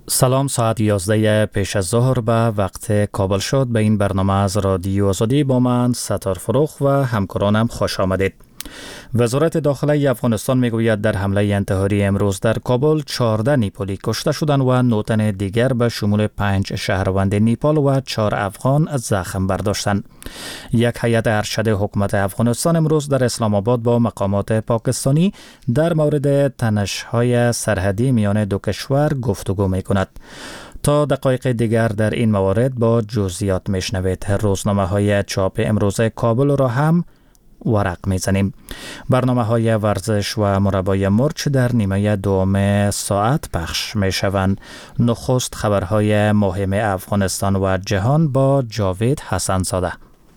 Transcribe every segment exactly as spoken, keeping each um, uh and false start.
سلام، ساعت یازده پیش از ظهر به وقت کابل شد. به این برنامه از رادیو آزادی با من ستار فروخ و همکارانم خوش آمدید. وزارت داخلی افغانستان میگوید در حمله انتحاری امروز در کابل چهارده نیپالی کشته شدند و نه تن دیگر به شمول پنج شهروند نیپال و چهار افغان زخم برداشتند. یک هیئت ارشد حکومت افغانستان امروز در اسلام آباد با مقامات پاکستانی در مورد تنش‌های سرحدی میان دو کشور گفتگو می‌کند. تا دقایق دیگر در این موارد با جزئیات میشنوید. روزنامه‌های چاپ امروز کابل را هم ورق میزنیم. برنامه های ورزش و مربای مرچ در نیمه دوم ساعت پخش می شوند. نخست خبرهای مهم افغانستان و جهان با جاوید حسن زاده.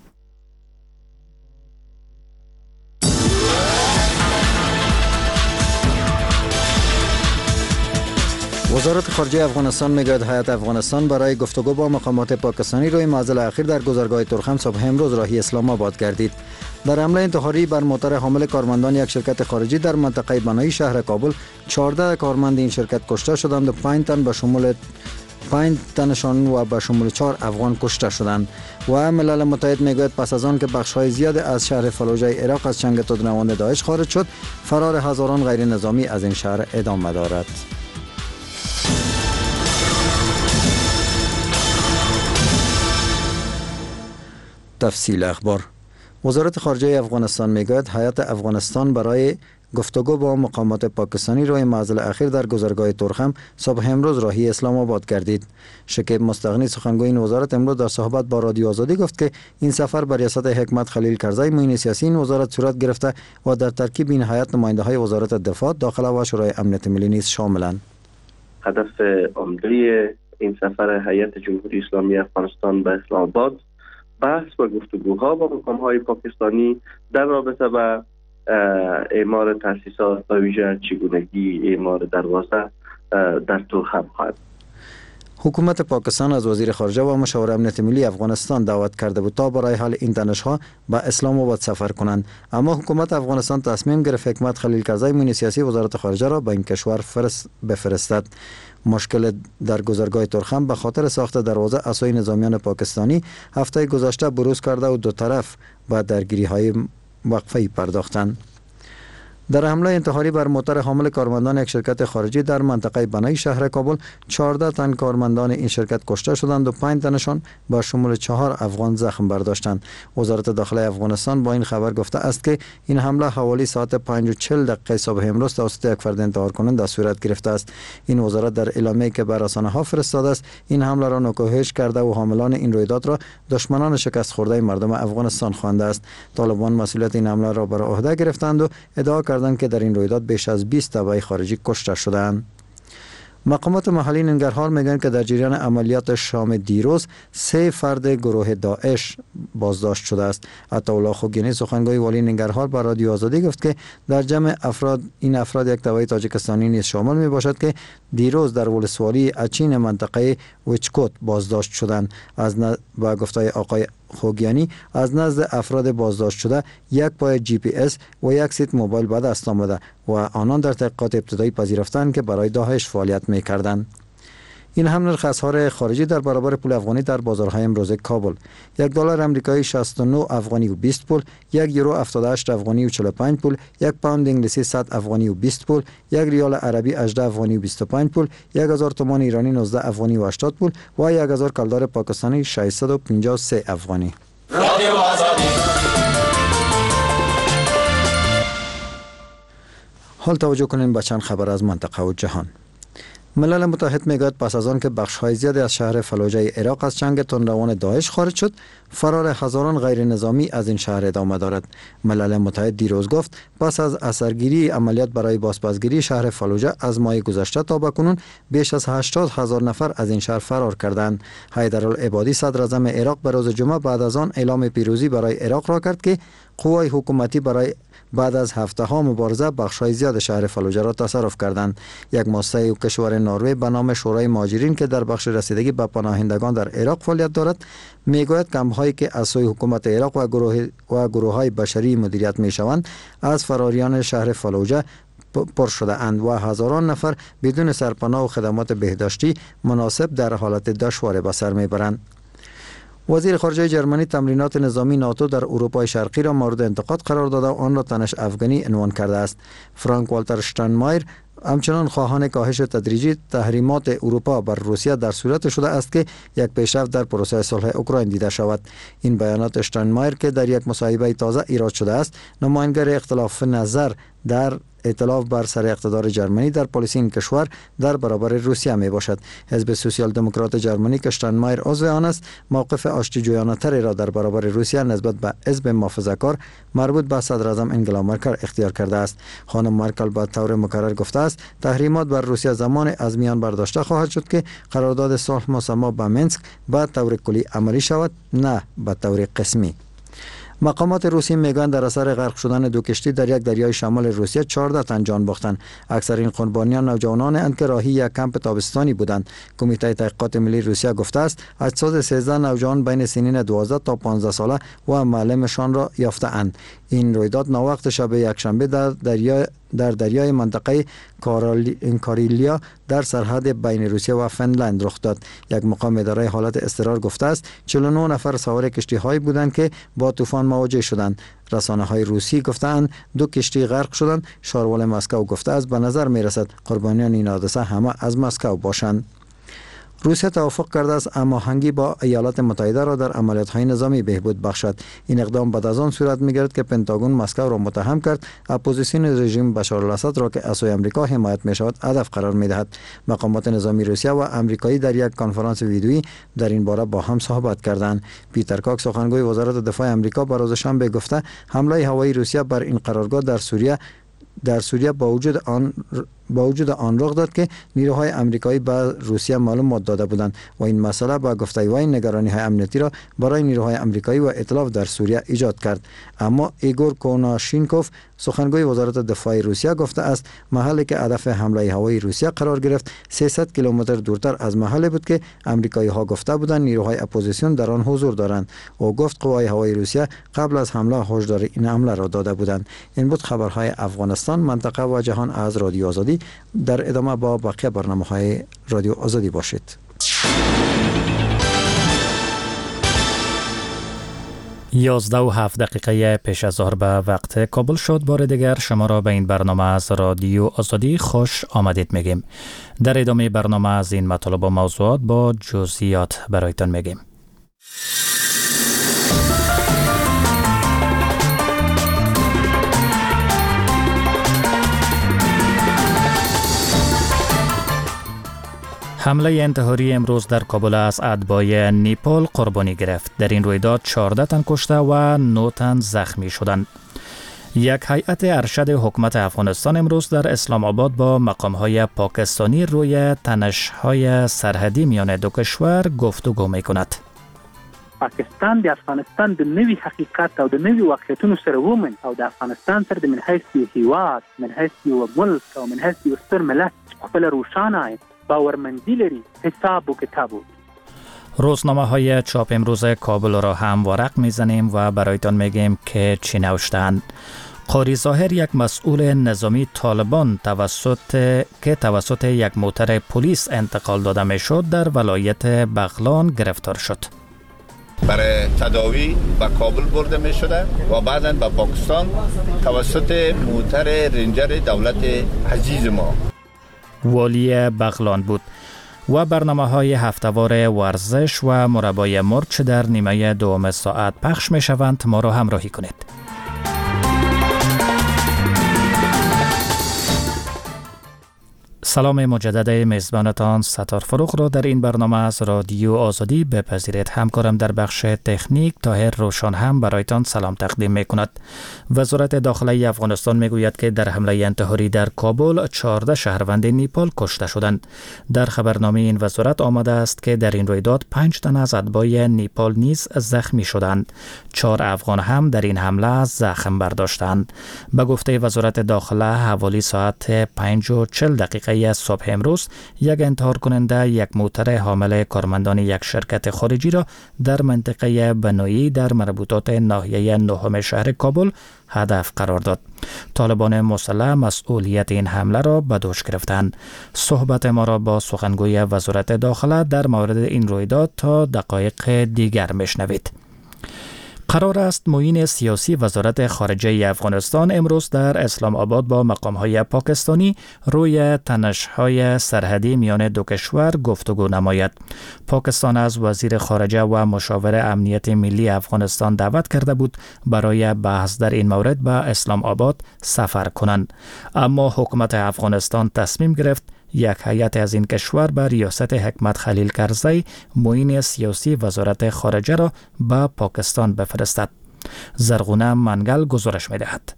وزارت خارجه افغانستان میگوید هیئت افغانستان برای گفتگو با مقامات پاکستانی روی معضل اخیر در گذرگاه ترخم صبح امروز راهی اسلام آباد گردید. در حمله انتحاری بر موتر حامل کارمندان یک شرکت خارجی در منطقه بنایی شهر کابل چهارده کارمند این شرکت کشته شدند و پنج تن به شمول پنج تنشان و به شمول چهار افغان کشته شدند. و ملل متحد میگوید پس از آن که بخش‌های زیاد از شهر فلوجه عراق از چنگ تودنوان داعش خارج شد، فرار هزاران غیر نظامی از این شهر ادامه دارد. تفصیل اخبار. وزارت خارجه افغانستان میگوید هیئت افغانستان برای گفتگو با مقامات پاکستانی روی معضل اخیر در گذرگاه ترخم صبح امروز راهی اسلام آباد گردید. شکیب مستغنی سخنگوی این وزارت امروز در صحبت با رادیو آزادی گفت که این سفر بر ریاست حکمت خلیل کرزی معین سیاسی این وزارت صورت گرفته و در ترکیب این هیئت نماینده‌های وزارت دفاع، داخله و شورای امنیت ملی نیز شاملند. هدف عمده این سفر هیئت جمهوری اسلامی افغانستان به اسلام آباد بحث و گفتگوها با مقام‌های پاکستانی در رابطه با اعمار تأسیسات و ویژه چگونگی اعمار دروازه در ترخم خواهد. حکومت پاکستان از وزیر خارجه و مشاور امنیت ملی افغانستان دعوت کرده بود تا برای حل این تنش‌ها به اسلام آباد سفر کنند، اما حکومت افغانستان تصمیم گرفت حکمت خلیل کرزی معین سیاسی وزارت خارجه را به این کشور فرست بفرستد. مشکل در گذرگاه ترخم به خاطر ساخت دروازه اسای نظامیان پاکستانی هفته گذشته بروز کرده و دو طرف به درگیری‌های وقفه‌ای پرداختند. در حمله انتحاری بر موتر حامل کارمندان یک شرکت خارجی در منطقه بنایی شهر کابل چهارده تن کارمندان این شرکت کشته شدند و پنج تنشان با شمول چهار افغان زخم برداشتند. وزارت داخلی افغانستان با این خبر گفته است که این حمله حوالی ساعت پنج و چهل دقیقه صبح امروز توسط یک فرد انتحار کننده صورت گرفته است. این وزارت در اعلامیه‌ای که بر رسانه‌ها فرستاده است این حمله را نکوهش کرده و حاملان این رویداد را دشمنان شکست خورده مردم افغانستان خوانده است. طالبان مسئولیت این حمله را بر عهده گرفتند و ادعا کردند که در این رویداد بیش از بیست تبعی خارجی کشته شدند. مقامات محلی ننگرهار میگن که در جریان عملیات شام دیروز سه فرد گروه داعش بازداشت شده است. عطاالله خوگینی سخنگوی والی ننگرهار با رادیو آزادی گفت که در جمع افراد این افراد یک تبعی تاجیکستانی نیز شامل می باشد که دیروز در ولسوالی اچین منطقه وچکوت بازداشت شدند. از ن... با گفته آقای خوگیانی از نزد افراد بازداشت شده یک پای جی پی اس و یک سیت موبایل به دست آمده و آنان در تحقیقات ابتدایی پذیرفتند که برای داعش فعالیت می‌کردند. این هم نرخ اسعار خارجی در برابر پول افغانی در بازارهای امروز کابل: یک دلار آمریکایی شصت و نه افغانی و بیست پول، یک یورو هفتاد و هشت افغانی و چهل و پنج پول، یک پوند انگلیسی صد افغانی و بیست پول، یک ریال عربی هجده افغانی و بیست و پنج پول، یک هزار تومان ایرانی نوزده افغانی و هشتاد پول و یک هزار کلدار پاکستانی ششصد و پنجاه و سه افغانی. رادیو آزادی. حال توجه کنیم به چند خبر از منطقه و جهان. ملل متحد میگوید پس از آن که بخش‌های زیادی از شهر فلوجه عراق از چنگ تندروان داعش خارج شد، فرار هزاران غیر نظامی از این شهر ادامه دارد. ملل متحد دیروز گفت پس از اثرگیری عملیات برای بازپسگیری شهر فلوجه از ماه گذشته تا بکنون بیش از هشتاد هزار نفر از این شهر فرار کردند. حیدرالعبادی صدر اعظم عراق به روز جمعه بعد از آن اعلام پیروزی برای عراق را کرد که قوای حکومتی برای بعد از هفته ها مبارزه بخش‌های زیاد شهر فلوجه را تصرف کردند. یک مؤسسه کشور نروژ به نام شورای مهاجرین که در بخش رسیدگی به پناهندگان در عراق فعالیت دارد میگوید کمپ‌هایی که از سوی حکومت عراق و گروه و گروه‌های بشری مدیریت می‌شوند از فراریان شهر فلوجه پر شده اند و هزاران نفر بدون سرپناه و خدمات بهداشتی مناسب در حالت دشوار به سر میبرند. وزیر خارجه جرمنی تمرینات نظامی ناتو در اروپای شرقی را مورد انتقاد قرار داده و آن را تنش افغانی عنوان کرده است. فرانک والتر شتاینمایر همچنان خواهان کاهش تدریجی تحریمات اروپا بر روسیه در صورت شده است که یک پیشرفت در پروسه صلح اوکراین دیده شود. این بیانات شتاینمایر که در یک مصاحبه تازه ایراد شده است، نماینگر اختلاف نظر در ائتلاف بر سر اقتدار جرمنی در پالیسی این کشور در برابر روسیه می باشد. حزب سوسیال دموکرات جرمنی که شتاینمایر عضو آن است، موقف آشتیجویانه تری را در برابر روسیه نسبت به حزب محافظه‌کار مربوط به صدر اعظم انگلا مرکل اختیار کرده است. خانم مرکل به طور مکرر گفته است تحریمات بر روسیه زمان از میان برداشته خواهد شد که قرارداد صلح مسمى به منسک به طور کلی عملی شود، نه به طور قسمی. مقامات روسی میگویند در اثر غرق شدن دو کشتی در یک دریای شمال روسیه چهارده تن جان باختند. اکثر این قربانیان نوجوانان اند که راهی یک کمپ تابستانی بودند. کمیته تحقیقات ملی روسیه گفته است اجساد سیزده نوجوان بین سنین دوازده تا پانزده ساله و معلمشان را یافته اند. این رویداد ناوقت شب یکشنبه در دریای در دریای منطقه کاریلیا در سرحد بین روسیه و فنلند رخ داد. یک مقام اداره حالت اضطرار گفته است چهل و نه نفر سوار کشتی هایی بودند که با طوفان مواجه شدند. رسانه های روسی گفتند دو کشتی غرق شدند. شاروال مسکو گفته است به نظر می رسد قربانیان این حادثه همه از مسکو باشند. روسیه توافق کرده است هماهنگی با ایالات متحده را در عملیات‌های نظامی بهبود بخشد. این اقدام بعد از آن صورت می‌گیرد که پنتاگون مسکو را متهم کرد اپوزیسیون رژیم بشار الاسد را که از سوی آمریکا حمایت می‌شود هدف قرار می‌دهد. مقامات نظامی روسیه و آمریکایی در یک کنفرانس ویدیویی در این باره با هم صحبت کردند. پیتر کاک سخنگوی وزارت دفاع آمریکا بر روز شنبه گفته حمله هوایی روسیه بر این قرارگاه در سوریه در سوریه با وجود آن با وجود آن رخ داد که نیروهای آمریکایی به روسیه معلومات داده بودند و این مسئله با گفته وی نگرانی‌های امنیتی را برای نیروهای آمریکایی و ائتلاف در سوریه ایجاد کرد. اما ایگور کوناشینکوف سخنگوی وزارت دفاع روسیه گفته است محلی که هدف حمله هوایی روسیه قرار گرفت سیصد کیلومتر دورتر از محلی بود که آمریکایی‌ها گفته بودند نیروهای اپوزیسیون در آن حضور دارند. او گفت قوای هوایی روسیه قبل از حمله هشدار این حمله را داده بودند. این بود خبرهای افغانستان، منطقه و جهان از رادیو آزادی. در ادامه با بقیه برنامه‌های رادیو آزادی باشید. یازده و هفت دقیقه پیش از ظهر به وقت کابل شد. بار دیگر شما را به این برنامه از رادیو آزادی خوش آمدید میگیم. در ادامه برنامه از این مطالب و موضوعات با جزئیات برایتان میگیم. حمله انتحاری امروز در کابل از اتباع نیپال قربانی گرفت. در این رویداد چهارده تن کشته و نه تن زخمی شدند. یک هیئت ارشد حکومت افغانستان امروز در اسلام آباد با مقام‌های پاکستانی روی تنش‌های سرحدی میان دو کشور گفتگو می‌کند. پاکستان د افغانستان د نوي حقیقت او د نوي واقعیتونو سره ومن او د افغانستان سره د من حیث یو هیواد، من حیث یو ملک او من حیث یو ستر ملت خپل روشانه باورمندی لري حساب و کتاب. روزنامه های چاپ امروز کابل را هم ورق میزنیم و برایتان میگیم که چی نوشتند. قاری ظاهر یک مسئول نظامی طالبان توسط که توسط یک موتر پلیس انتقال داده میشد در ولایت بغلان گرفتار شد. برای تداوی به کابل برده می شده و بعداً به پاکستان توسط موتر رنجر دولت عزیز ما. والی بغلان بود. و برنامه های هفته‌وار ورزش و مربای مرچ در نیمه دوم ساعت پخش می شوند. ما را همراهی کنید. سلام مجدد میزبانتان ستار فروغ را در این برنامه از رادیو آزادی بپذیرید. همکارم در بخش تکنیک طاهر روشن هم برایتان سلام تقدیم می کند. وزارت داخلی افغانستان می گوید که در حمله انتحاری در کابل چهارده شهروند نیپال کشته شدند. در خبرنامه این وزارت آمده است که در این رویداد پنج تن از اتباع نیپال نیز زخمی شدند. چهار افغان هم در این حمله زخم برداشتند. به گفته وزارت داخله حوالی ساعت پنج و چهل دقیقه دقیقه صبح امروز یک انتحار کننده یک موتر حامل کارمندان یک شرکت خارجی را در منطقه بنایی در مربوطات ناحیه نهم شهر کابل هدف قرار داد. طالبان مسلح مسئولیت این حمله را به دوش گرفتند. صحبت ما را با سخنگوی وزارت داخله در مورد این رویداد تا دقایق دیگر میشنوید. قرار است معین سیاسی وزارت خارجه افغانستان امروز در اسلام آباد با مقام‌های پاکستانی روی تنش‌های سرحدی میان دو کشور گفتگو نماید. پاکستان از وزیر خارجه و مشاور امنیت ملی افغانستان دعوت کرده بود برای بحث در این مورد به اسلام آباد سفر کنند، اما حکومت افغانستان تصمیم گرفت یک هیئت از این کشور به ریاست حکمت خلیل کرزی معین سیاسی وزارت خارجه را به پاکستان بفرستد. زرغونه منگل گزارش می‌دهد.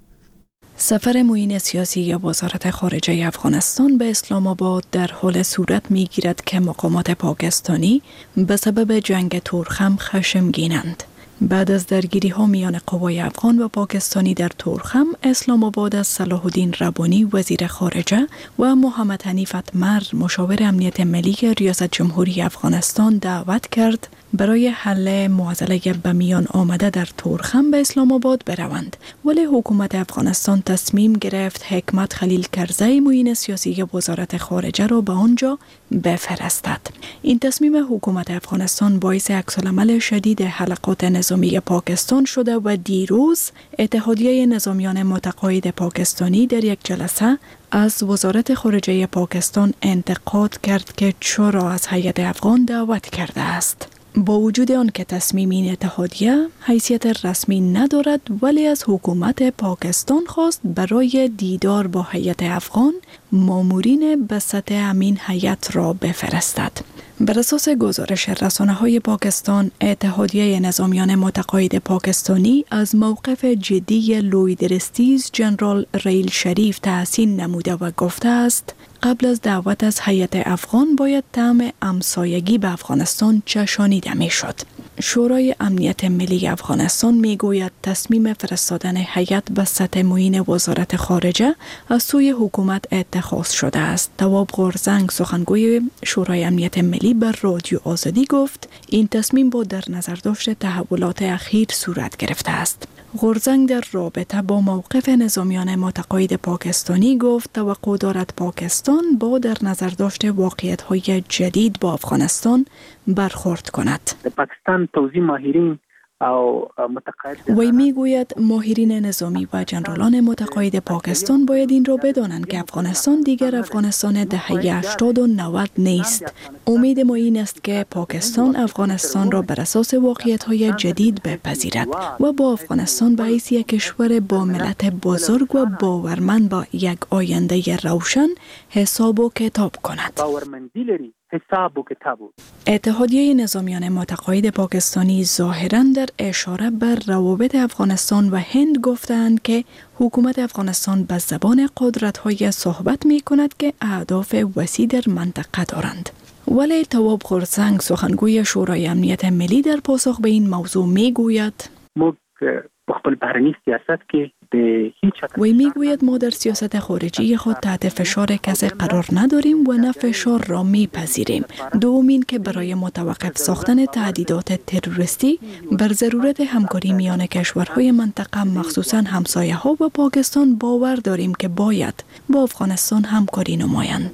سفر معین سیاسی وزارت خارجه افغانستان به اسلام آباد در حال صورت می‌گیرد که مقامات پاکستانی به سبب جنگ تورخم خشمگینند. بعد از درگیری ها میان قوای افغان و پاکستانی در تورخم، اسلام آباد از صلاح الدین ربانی وزیر خارجه و محمد حنیف اتمر مشاور امنیت ملی ریاست جمهوری افغانستان دعوت کرد برای حل معضله به میان آمده در تورخم به اسلام آباد بروند، ولی حکومت افغانستان تصمیم گرفت حکمت خلیل کرزی معین سیاسی وزارت خارجه را به آنجا بفرستد. این تصمیم حکومت افغانستان باعث عکس‌العمل شدید حلقات نظامی پاکستان شده و دیروز اتحادیه نظامیان متقاعد پاکستانی در یک جلسه از وزارت خارجه پاکستان انتقاد کرد که چرا از هیئت افغان دعوت کرده است. با وجود آن که تصمیم این اتحادیه حیثیت رسمی ندارد، ولی از حکومت پاکستان خواست برای دیدار با هیئت افغان مامورین به سطح همین هیئت را بفرستد. بر اساس گزارش رسانه‌های پاکستان، اتحادیه نظامیان متقاعد پاکستانی از موقف جدی لویدرستیز جنرال ریل شریف تحسین نموده و گفته است قبل از دعوت از هیئت افغان باید طعم همسایگی به افغانستان چشانیده میشد. شورای امنیت ملی افغانستان میگوید تصمیم فرستادن هیئت به سطح معین وزارت خارجه از سوی حکومت اتخاذ شده است. تواب غورزنگ سخنگوی شورای امنیت ملی بر رادیو آزادی گفت این تصمیم با در نظر داشت تحولات اخیر صورت گرفته است. غورزنگ در رابطه با موقف نظامیان متقاعد پاکستانی گفت توقع دارد پاکستان با در نظر داشت واقعیت‌های جدید با افغانستان برخورد کند. پاکستان توزیع ماهرین او متقاعد وی میگوید ماهرین نظامی و جنرالان متقاعد پاکستان باید این را بدانند که افغانستان دیگر افغانستان دهه هشتاد و نود نیست. امید ما این است که پاکستان افغانستان را بر اساس واقعیت‌های جدید بپذیرد و با افغانستان به حیث یک کشور با ملت بزرگ و باورمند با یک آینده روشن حساب و کتاب کند. باورمندی لري حساب و کتاب. اتحادیه نظامیان متقاعد پاکستانی ظاهراً در اشاره بر روابط افغانستان و هند گفتند که حکومت افغانستان به زبان قدرت‌های صحبت می‌کند که اهداف وسیع در منطقه دارند. ولی تواب غورزنگ سخنگوی شورای امنیت ملی در پاسخ به این موضوع می‌گوید ما خپل بهرنی سیاست که به هیچ وی میگوید ما در سیاست خارجی خود تحت فشار کسی قرار نداریم و نه فشار را میپذیریم. دومین که برای متوقف ساختن تهدیدات تروریستی بر ضرورت همکاری میان کشورهای منطقه مخصوصا همسایه ها و پاکستان باور داریم که باید با افغانستان همکاری نمایند.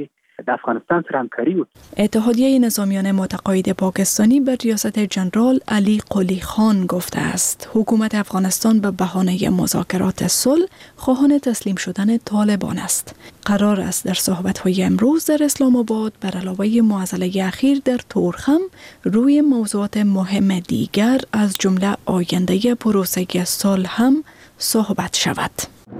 د افغانستان سره همکاري وکړي. اتحادیه نظامیان متقاعد پاکستانی بر ریاست جنرال علی قلی خان گفته است حکومت افغانستان به بهانه مذاکرات صلح خواهان تسلیم شدن طالبان است. قرار است در صحبت‌های امروز در اسلام آباد بر علاوه معضله اخیر در تورخم روی موضوعات مهم دیگر از جمله آینده پروسه صلح هم صحبت شود.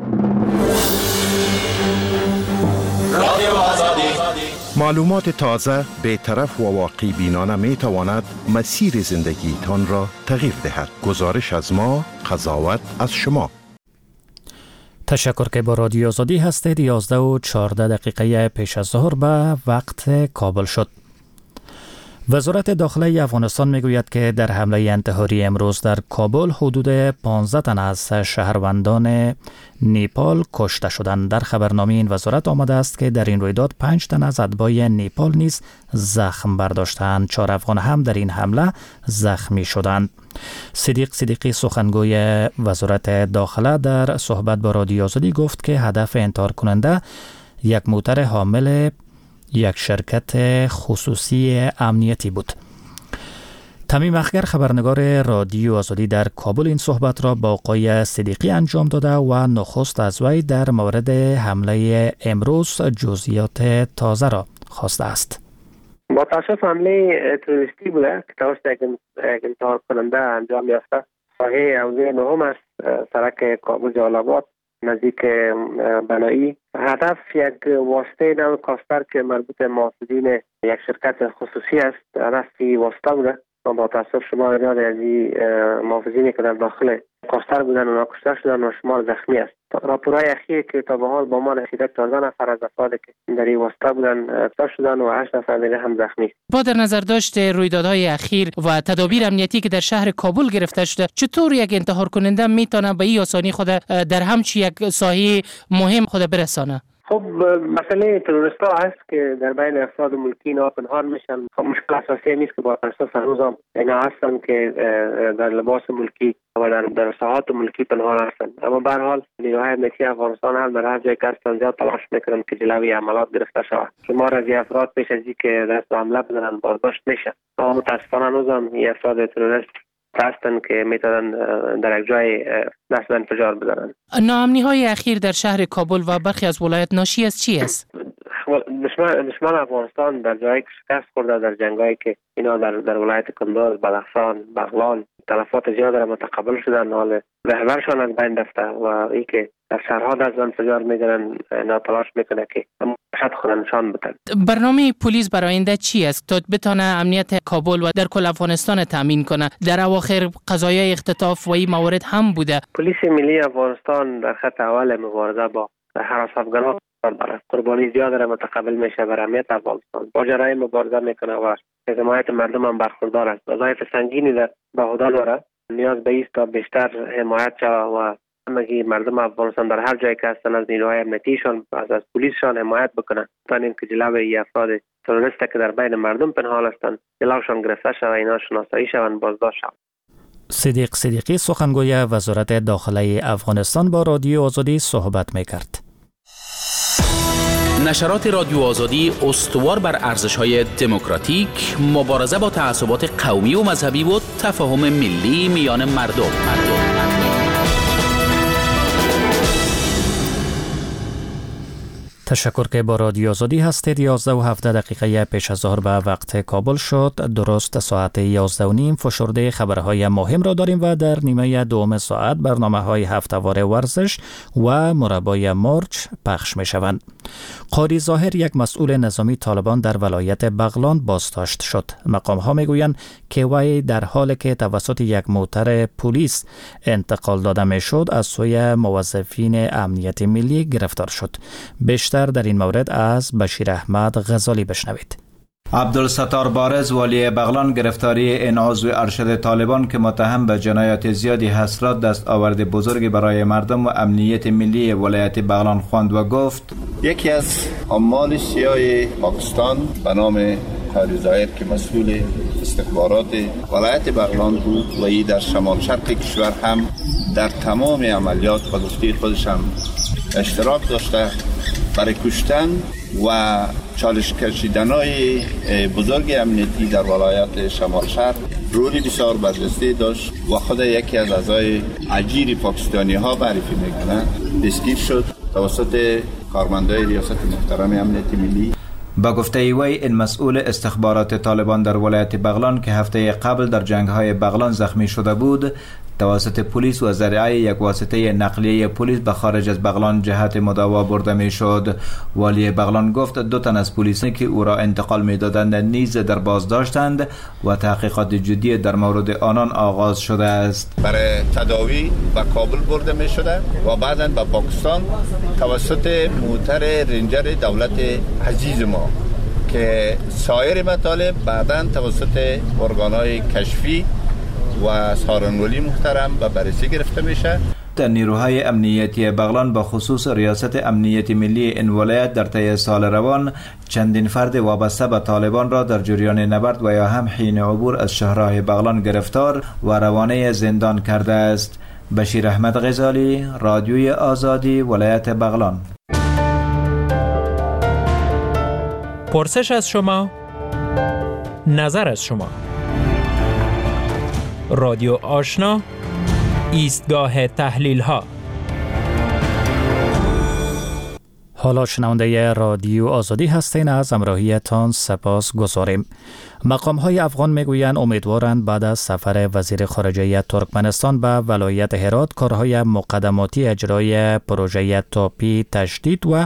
معلومات تازه، بی‌طرف و واقعی بینانه می تواند مسیر زندگی تان را تغییر دهد. گزارش از ما، قضاوت از شما. تشکر که با رادیو آزادی هستید. یازده و چهارده دقیقه پیش از ظهر به وقت کابل شد. وزارت داخله افغانستان میگوید که در حمله انتحاری امروز در کابل حدود پانزده تن از شهروندان نیپال کشته شدند. در خبرنامه این وزارت آمده است که در این رویداد پنج تن از اتباع نیپال نیز زخم برداشتند. چهار افغان هم در این حمله زخمی شدند. صدیق صدیقی سخنگوی وزارت داخله در صحبت با رادیو آزادی گفت که هدف انتحار کننده یک موتر حامل یک شرکت خصوصی امنیتی بود. تمیم اخگر خبرنگار رادیو آزادی در کابل این صحبت را با آقای صدیقی انجام داده و نخست از وی در مورد حمله امروز جزئیات تازه را خواسته است. با تاسف حمله تروریستی بوده که توسط یک انتحار کننده انجام یافته. ساحه حوزه نهم است، سرک کابل جلال‌آباد نزدیک بنایی. هدف یک واسطه نام کاستر که مربوط به محافظین یک شرکت خصوصی است. هدفی واسطه بوده و با تاسف شما یاد از این محافظینی که در داخل کاستر بودن و ناکشته شدن و شمار زخمی است. راپورهای اخیری که تا به حال با ما رسیده چهارده نفر از افرادی که در این واسطه بودن کشته شدن و هشت نفر دیگه هم زخمی. با در نظر داشت رویدادهای اخیر و تدابیر امنیتی که در شهر کابل گرفته شده، چطور یک انتحار کننده میتونه به این آسانی خود در همچین یک ساحه مهم خود برسانه؟ خب مسئله تروریست ها هست که در بین افراد ملکی اینا پنهان میشن. خب مشکل اساسی نیست که با تاسف هنوز هم اینا هستن که در لباس ملکی و در در ساحات ملکی پنهان هستن، اما به هر حال نیروهای امنیتی افغانستان هم در هر جای که هستن زیاد تلاش میکنن که جلوی عملیات گرفته شود. شمار از افراد پیش از اینکه دست به حمله بزنن بازداشت میشن، اما متاسفانه هنوز هم این افراد تروریست هستن که میتونن در یک جای دست به انفجار بزنن. ناامنی های اخیر در شهر کابل و برخی از ولایت ناشی از چی است؟ دشمن دشمن افغانستان در جایی که شکست خورده در جنگایی که اینا در در ولایت کندوز، بدخشان، بغلان تلفات زیاد را متقبل شدن، حال رهبرشان از بین رفته و این که در شهرها دست به انفجار میزنن، اینا تلاش میکنه که شاید خود نشان بدن. برنامه پلیس برای آینده چی است تا بتونه امنیت کابل و در کل افغانستان تامین کنه؟ در اواخر قضایای اختطاف و این موارد هم بوده. پلیس ملی افغانستان در خط اول مبارزه با هراس افغانان برای قربانی زیاد را متقبل میشه برای امنیت افغانستان. با جرایم مبارزه میکنه و از حمایت مردم هم برخوردار است. وظایف سنگینی در به عهده داره. نیاز به است تا بیشتر حمایت شود و همگی مردم افغانستان در هر جایی که هستن از نیروهای امنیتیشان از از پلیسشان حمایت بکنن تا اینکه جلوی افراد تروریست که در بین مردم پنهان هستند جلوشان گرفته شود، اینا شناسایی شوند، بازداشت شوند. صدیق صدیقی سخنگوی وزارت داخله افغانستان با رادیو آزادی صحبت میکرد. نشرات رادیو آزادی استوار بر ارزش‌های دموکراتیک، مبارزه با تعصبات قومی و مذهبی و تفاهم ملی میان مردم. مردم. تشکر که با رادیو آزادی هستید. یازده و هفده دقیقه پیش از ظهر به وقت کابل شد. درست ساعت یازده و نیم فشرده خبرهای مهم را داریم و در نیمه دوم ساعت برنامه های هفته‌وار ورزش و مربای مرچ پخش می شوند. قاری ظاهر یک مسئول نظامی طالبان در ولایت بغلان بازداشت شد. مقام ها می گویند که وی در حالی که توسط یک موتر پلیس انتقال داده می شد از سوی موظفین امنیت ملی گرفتار شد. بیشتر در این مورد از بشیر احمد غزالی بشنوید. عبدالستار بارز والی بغلان گرفتاری این عضو ارشد طالبان که متهم به جنایات زیادی هست را دستاورد بزرگی برای مردم و امنیت ملی ولایت بغلان خواند و گفت یکی از عمال سیاه پاکستان به نام قاری ظاهر که مسئول استخبارات ولایت بغلان بود و ای در شمال شرق کشور هم در تمام عملیات و گفته خودش هم اشتراک داشته برای کشتن و چالش کشیدن‌های بزرگ امنیتی در ولایت شمال شرق رولی بسیار برجسته داشت و خود یکی از اعضای اجیر پاکستانی ها معرفی میکنند دستگیر شد توسط کارمندای ریاست محترم امنیت ملی. با گفته وی این مسئول استخبارات طالبان در ولایت بغلان که هفته قبل در جنگ‌های بغلان زخمی شده بود توسط پلیس و ذریعه یک واسطه نقلیه پلیس به خارج از بغلان جهت مداوا برده می شد. والی بغلان گفت دو تن از پلیسی که او را انتقال می دادند نیز در بازداشتند و تحقیقات جدی در مورد آنان آغاز شده است. برای تداوی به کابل برده می شده و بعداً به پاکستان توسط موتر رنجر دولت عزیز ما که سایر مطالب بعداً توسط ارگان‌های کشفی و سارنولی محترم و بررسی گرفته میشه. در نیروهای امنیتی بغلان به خصوص ریاست امنیت ملی این ولایت در طی سال روان چندین فرد وابسته به طالبان را در جریان نبرد و یا هم حین عبور از شهرهای بغلان گرفتار و روانه زندان کرده است. بشیر احمد غزالی، رادیوی آزادی، ولایت بغلان. پرسش از شما، نظر از شما. رادیو آشنا، ایستگاه تحلیل ها. حالا شنونده رادیو آزادی هستین، از همراهیتان سپاس گذاریم. مقام های افغان میگویند امیدوارند بعد از سفر وزیر خارجه ترکمنستان به ولایت هرات کارهای مقدماتی اجرای پروژه تاپی تشدید و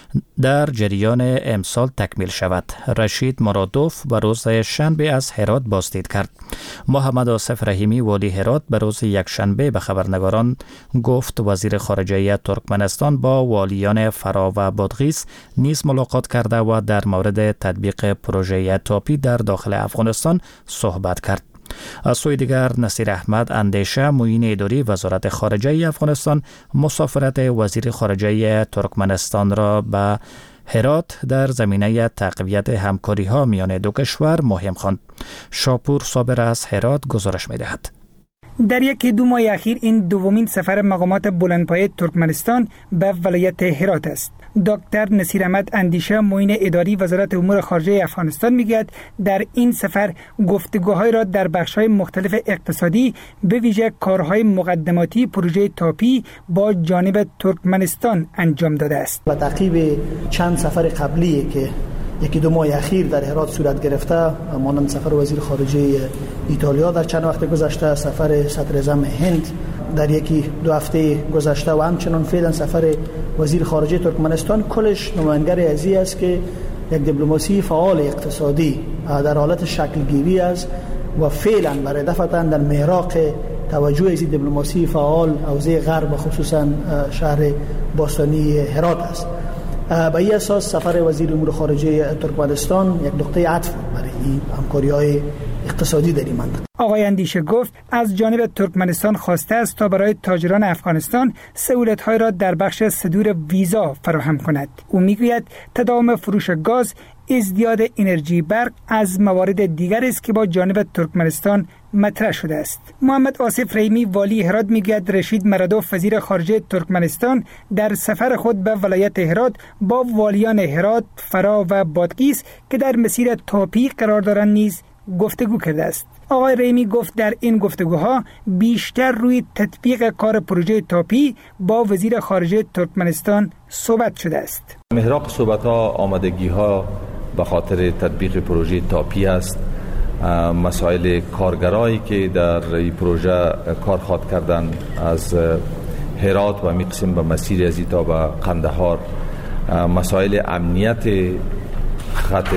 در جریان امسال تکمیل شود. رشید مرادوف به روز شنبه از هرات بازدید کرد. محمد آصف رحیمی والی هرات به روز یکشنبه به خبرنگاران گفت وزیر خارجه ترکمنستان با والیان فرا و بادغیس نیز ملاقات کرده و در مورد تطبیق پروژه تاپی در داخل افغانستان صحبت کرد. از سوی دیگر نصیر احمد اندیشه معین اداری وزارت خارجه افغانستان مسافرت وزیر خارجه ترکمنستان را به هرات در زمینه تقویت همکاری ها میان دو کشور مهم خواند. شاپور صابر از هرات گزارش می دهد. در یکی دو ماه اخیر این دومین سفر مقامات بلندپایه ترکمنستان به ولایت هرات است. دکتر نصیر احمد اندیشه معین اداری وزارت امور خارجه افغانستان میگوید در این سفر گفتگوهای را در بخش‌های مختلف اقتصادی به ویژه کارهای مقدماتی پروژه تاپی با جانب ترکمنستان انجام داده است. و تعقیب چند سفر قبلی که یکی دو ماه اخیر در هرات صورت گرفته، مانند سفر وزیر خارجه ایتالیا در چند وقت گذشته، سفر صدر اعظم هند در یکی دو هفته گذشته و همچنان فعلا سفر وزیر خارجه ترکمنستان، کلش نمایانگر ازی است که یک دیپلماسی فعال اقتصادی در حالت شکل گیری است و فعلا برای دفعتاً در محراق توجه از دیپلماسی فعال حوزه غرب خصوصا شهر باستانی هرات است. به این اساس سفر وزیر امور خارجه ترکمنستان یک نقطه عطف برای این همکاری‌های اقتصادی در این منطقه. آقای اندیشه گفت از جانب ترکمنستان خواسته است تا برای تاجران افغانستان سهولت‌های را در بخش صدور ویزا فراهم کند. او میگوید تداوم فروش گاز، ازدیاد انرژی برق از موارد دیگر است که با جانب ترکمنستان مطرح شده است. محمد آصف رحیمی والی هرات میگوید رشید مرادوف وزیر خارجه ترکمنستان در سفر خود به ولایت هرات با والیان هرات، فرا و بادغیس که در مسیر تاپی قرار دارند نیز گفتگو کرده است. آقای رحیمی گفت در این گفتگوها بیشتر روی تطبیق کار پروژه تاپی با وزیر خارجه ترکمنستان صحبت شده است. محراق صحبت‌ها آمادگی‌ها به خاطر تطبیق پروژه تاپی است. مسائل کارگرایی که در این پروژه کار خواد کردن از هرات و میقسم به مسیر از تا به قندهار، مسائل امنیت خط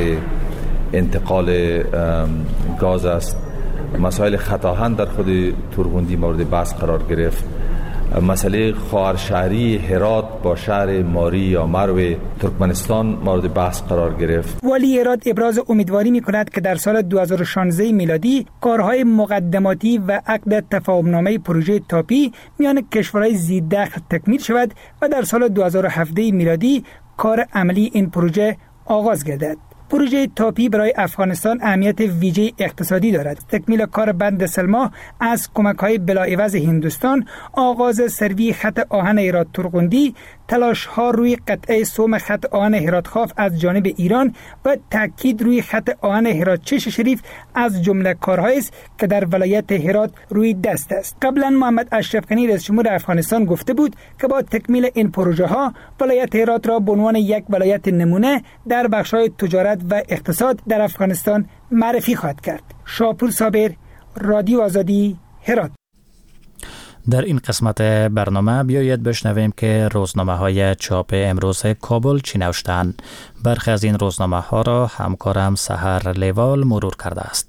انتقال گاز است، مسائل خطاهن در خود تورغوندی مورد بحث قرار گرفت، مسئله خواهرشهری هرات با شهر ماری یا مرو ترکمنستان مورد بحث قرار گرفت. والی هرات ابراز امیدواری می‌کند که در سال دو هزار و شانزده میلادی کارهای مقدماتی و عقد تفاهمنامه پروژه تاپی میان کشورهای ذی دخل تکمیل شود و در سال دو هزار و هفده میلادی کار عملی این پروژه آغاز گردد. پروژه تاپی برای افغانستان اهمیت ویژه اقتصادی دارد. تکمیل کار بند سلما از کمک‌های بلاعوض هندوستان، آغاز سروی خط آهن هرات تورغوندی، تلاش‌ها روی قطعه سوم خط آهن هرات خاف از جانب ایران و تاکید روی خط آهن هرات چش شریف از جمله کارهایی است که در ولایت هرات روی دست است. قبلا محمد اشرف غنی رئیس جمهور افغانستان گفته بود که با تکمیل این پروژه ها ولایت هرات را به عنوان یک ولایت نمونه در بخش‌های تجارت و اقتصاد در افغانستان معرفی خواهد کرد. شاپور صابر، رادیو آزادی، هرات. در این قسمت برنامه بیایید بشنویم که روزنامه های چاپ امروز کابل چی نوشتند. برخی از این روزنامه ها را همکارم سحر لیوال مرور کرده است.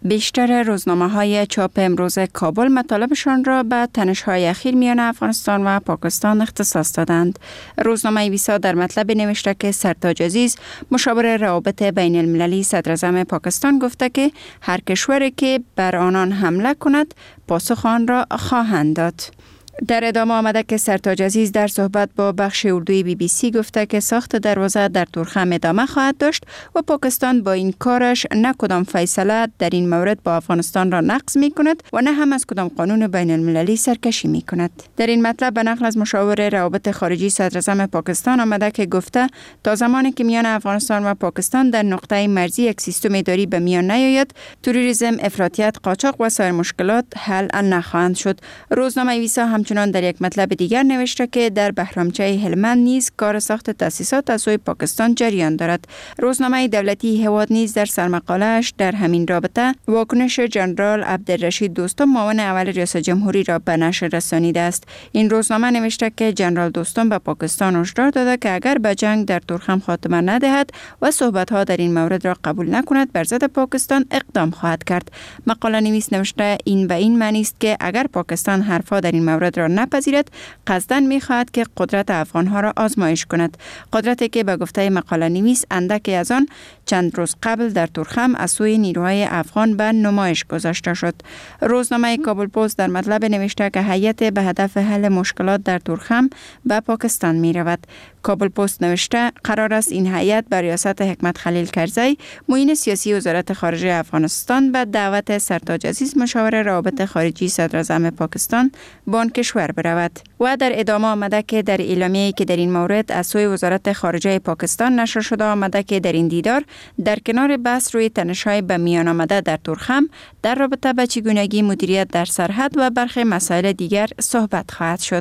بیشتر روزنامه‌های چاپ امروز کابل مطالبشان را به تنش‌های اخیر میان افغانستان و پاکستان اختصاص دادند. روزنامه ویسا در مطلب نوشته که سرتاج عزیز مشاور روابط بین المللی صدر اعظم پاکستان گفته که هر کشوری که بر آنان حمله کند پاسخ آن را خواهند داد. در ادامه آمده که سرتاج عزیز در صحبت با بخش اردوی بی بی سی گفته که ساخت دروازه در تورخم ادامه خواهد داشت و پاکستان با این کارش نه کدام فیصله در این مورد با افغانستان را نقض می کند و نه هم از کدام قانون بین المللی سرکشی می کند. در این مطلب به نقل از مشاور روابط خارجی صدر اعظم پاکستان آمده که گفته تا زمانی که میان افغانستان و پاکستان در نقطه مرزی یک سیستم اداری به میان نیاید، تروریسم، افراطیت، قاچاق و سایر مشکلات حل نخواهند شد. روزنامه ویسا هم چنان در یک مطلب دیگر نوشته که در بهرامچه هلمند نیز کار ساخت تأسیسات از سوی پاکستان جریان دارد. روزنامه دولتی هواد نیز در سرمقاله‌اش در همین رابطه واکنش جنرال عبدالرشید دوستم معاون اول ریاست جمهوری را به نشر رسانیده است. این روزنامه نوشته که جنرال دوستم به پاکستان هشدار داده که اگر به جنگ در تورخم خاتمه ندهد و صحبت‌ها در این مورد را قبول نکند بر ضد پاکستان اقدام خواهد کرد. مقاله نویس نوشته این به این معنی است که اگر پاکستان حرفا در این مورد را نپذیرد قصداً می‌خواهد که قدرت افغان‌ها را آزمایش کند. قدرتی که به گفته مقاله نویس اندکی از آن چند روز قبل در تورخم از سوی نیروهای افغان به نمایش گذاشته شد. روزنامه کابل پست در مطلب نوشته که هیئت به هدف حل مشکلات در تورخم به پاکستان می‌رود. کابل پست نوشته قرار است این هیئت بر ریاست حکمت خلیل کرزی معین سیاسی وزارت خارجه افغانستان به دعوت سرتاج عزیز مشاور روابط خارجی صدر اعظم پاکستان به آن کشور برود. و در ادامه آمده که در اعلامیه‌ای که در این مورد از سوی وزارت خارجه پاکستان نشر شده آمده که در این دیدار در کنار بحث روی تنش‌های به میان آمده در تورخم در رابطه با چگونگی مدیریت در سرحد و برخی مسائل دیگر صحبت خواهد شد.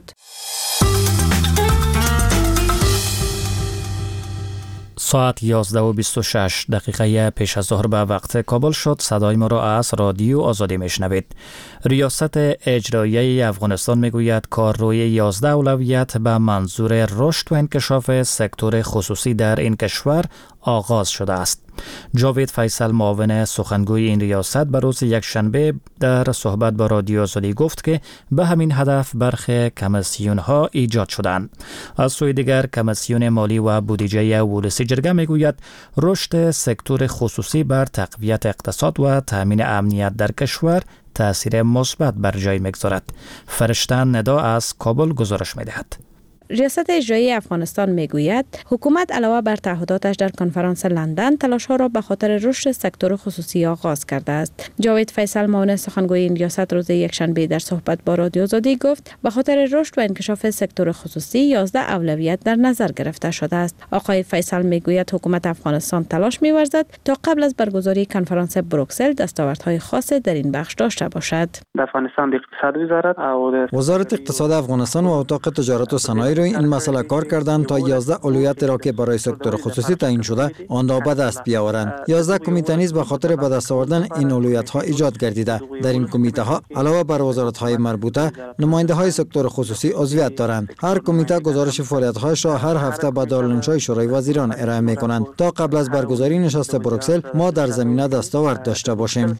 ساعت یازده و بیست و شش دقیقه پیش از ظهر به وقت کابل شد. صدای ما را از رادیو آزادی میشنوید. ریاست اجرایی افغانستان میگوید کارروی یازده اولویت به منظور رشد و انکشاف سکتور خصوصی در این کشور آغاز شده است. جاوید فیصل معاون سخنگوی این ریاست به روز یکشنبه در صحبت با رادیو آزادی گفت که به همین هدف برخی کمیسیون ها ایجاد شدند. از سوی دیگر کمیسیون مالی و بودجه ولسی جرگه میگوید رشد سکتور خصوصی بر تقویت اقتصاد و تامین امنیت در کشور تأثیر مثبت بر جای میگذارد. فرشتن ندا از کابل گزارش میدهد. ریاست اجرایی افغانستان میگوید حکومت علاوه بر تعهداتش در کنفرانس لندن تلاش‌ها را به خاطر رشد سکتور خصوصی آغاز کرده است. جاوید فیصل معاون سخنگوی این ریاست روز یکشنبه در صحبت با رادیو آزادی گفت به خاطر رشد و انکشاف سکتور خصوصی یازده اولویت در نظر گرفته شده است. آقای فیصل میگوید حکومت افغانستان تلاش می‌ورزد تا قبل از برگزاری کنفرانس بروکسل دستاوردهای خاص در این بخش داشته باشد. افغانستان اقتصاد وزارت او وزارت اقتصاد افغانستان و اتاق تجارت و صنایع روی این مسئله کار کردند تا یازده اولویت را که برای سکتور خصوصی تعیین شده آن را به دست بیاورند. یازده کمیته نیز به خاطر به دست آوردن این اولویت ها ایجاد گردیده. در این کمیته ها علاوه بر وزارت های مربوطه نماینده های سکتور خصوصی عضویت دارند. هر کمیته گزارش فعالیت هایش را هر هفته به دارالانشای شورای وزیران ارائه می کنند تا قبل از برگزاری نشست بروکسل ما در زمینه دستاورد داشته باشیم.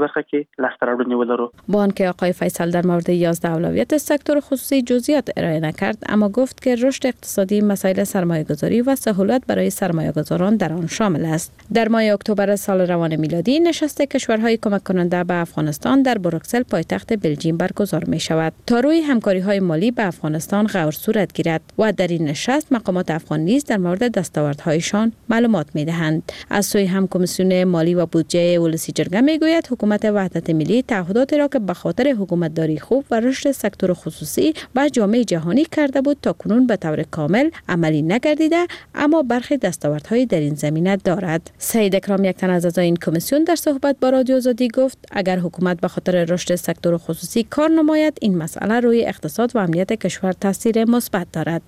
با آنکه آقای فیصل در مورد یازده اولویت سکتور خصوصی جزئیات ارائه نکرد، اما گفت که رشد اقتصادی، مسائل سرمایه‌گذاری و سهولت برای سرمایه‌گذاران در آن شامل است. در ماه اکتبر سال روان میلادی نشست کشورهای کمک کننده به افغانستان در بروکسل پایتخت بلژیم برگزار می شود تا روی همکاری‌های مالی به افغانستان غور صورت گیرد و در این نشست مقامات افغان نیز در مورد دستاوردهایشان معلومات می دهند. از سوی هم کمیسیون مالی و بودجه ولسی جرگه می گوید حکومت وحدت ملی تعهداتی را که به خاطر حکومتداری خوب و رشد سکتور خصوصی به جامعه جهانی کرده بود تا کنون به طور کامل عملی نگردیده، اما برخی دستاوردهای در این زمینه دارد. سید اکرام، یک تن از اعضای این کمیسیون، در صحبت با رادیو آزادی گفت اگر حکومت به خاطر رشد سکتور خصوصی کار نماید، این مسئله روی اقتصاد و امنیت کشور تاثیر مثبت دارد.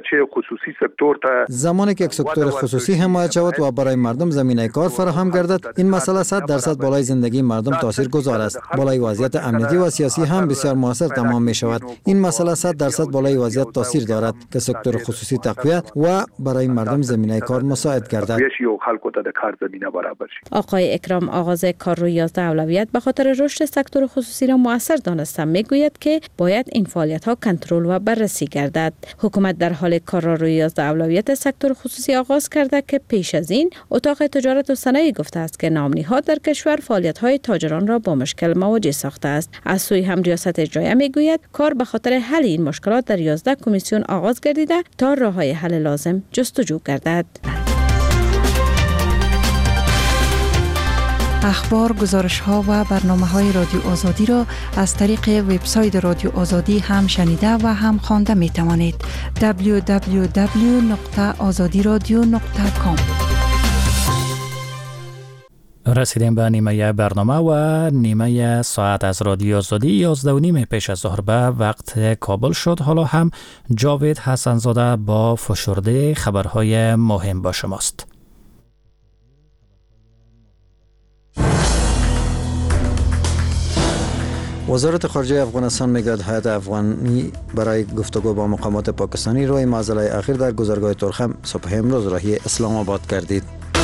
زمانی که یک سکتور خصوصی حمایت شود و برای مردم زمینه کار فراهم گردد، این مسئله صد درصد بالای زندگی مردم تاثیرگذار است. بالای وضعیت امنیتی و سیاسی هم بسیار موثر تمام می شود. این مسئله صد درصد بالای وضعیت تاثیر دارد. دارد که سکتور خصوصی تقویت و برای مردم زمینه کار مساعد گردد. آقای اکرام آغاز کار روی یازده اولویت به خاطر رشد سکتور خصوصی را مؤثر دانستم میگوید که باید این فعالیت ها کنترل و بررسی گردد. حکومت در حال کار را روی یازده اولویت سکتور خصوصی آغاز کرده که پیش از این اتاق تجارت و صنایع گفته است که نامنی‌ها در کشور فعالیت های تاجران را با مشکل مواجه ساخته است. از سوی هم ریاست اجرایی میگوید کار به خاطر حل این مشکلات در یازده کمیسیون آغاز گردیده تا راه‌های حل لازم جستجو گردد. اخبار، گزارش‌ها و برنامه‌های رادیو آزادی را از طریق وبسایت رادیو آزادی هم شنیده و هم خوانده می‌توانید. دبلیو دبلیو دبلیو نقطه آزادی رادیو نقطه کام. رسیدیم به نیمه برنامه و نیمه ساعت از رادیو آزادی یازده و نیم پیش از ظهر به وقت کابل شد. حالا هم جاوید حسن‌زاده با فشرده خبرهای مهم با شماست. وزارت خارجه افغانستان میگوید هیئت افغانی برای گفتگو با مقامات پاکستانی روی معضله اخیر در گذرگاه ترخم صبح امروز راهی اسلام آباد گردید.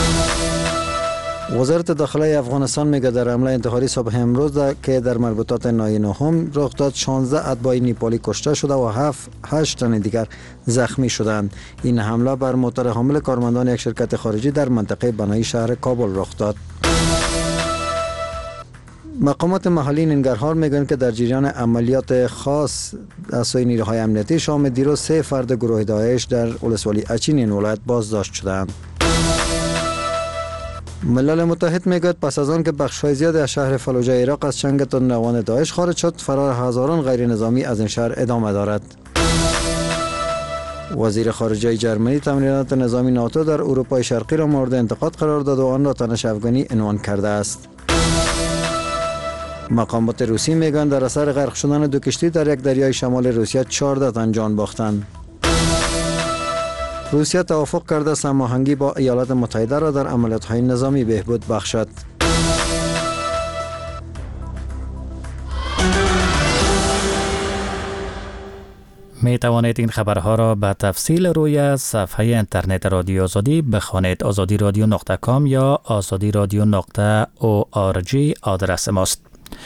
وزارت داخلی افغانستان میگه در حمله انتحاری صبح امروز که در مربوطات نای نهم رخ داد شانزده اتباع نیپالی کشته شده و هفت هشت تن دیگر زخمی شدند. این حمله بر موتور حامل کارمندان یک شرکت خارجی در منطقه بنایی شهر کابل رخ داد. مقامات محلی ننگرهار میگن که در جریان عملیات خاص از سوی نیروهای امنیتی شام دیروز سه فرد گروه داعش در ولسوالی اچین این ولایت بازداشت شدند. ملل متحد میگوید پس از آن که بخش‌های زیاد از شهر فلوجه عراق از چنگ تندروان داعش خارج شد، فرار هزاران غیر نظامی از این شهر ادامه دارد. وزیر خارجه جرمنی تمرینات نظامی ناتو در اروپای شرقی را مورد انتقاد قرار داد و آن را تنش افغانی عنوان کرده است. مقامات روسی میگن در اثر غرق شدن دو کشتی در یک دریای شمال روسیه چهارده تن جان باختند. روسیه توافق کرده هماهنگی با ایالات متحده را در عملیات‌های نظامی بهبود بخشد. می توانید این خبرها را به تفصیل روی صفحه اینترنت رادیو آزادی بخوانید. آزادی رادیو نقطه کام یا آزادی رادیو نقطه او آر جی آدرس ماست.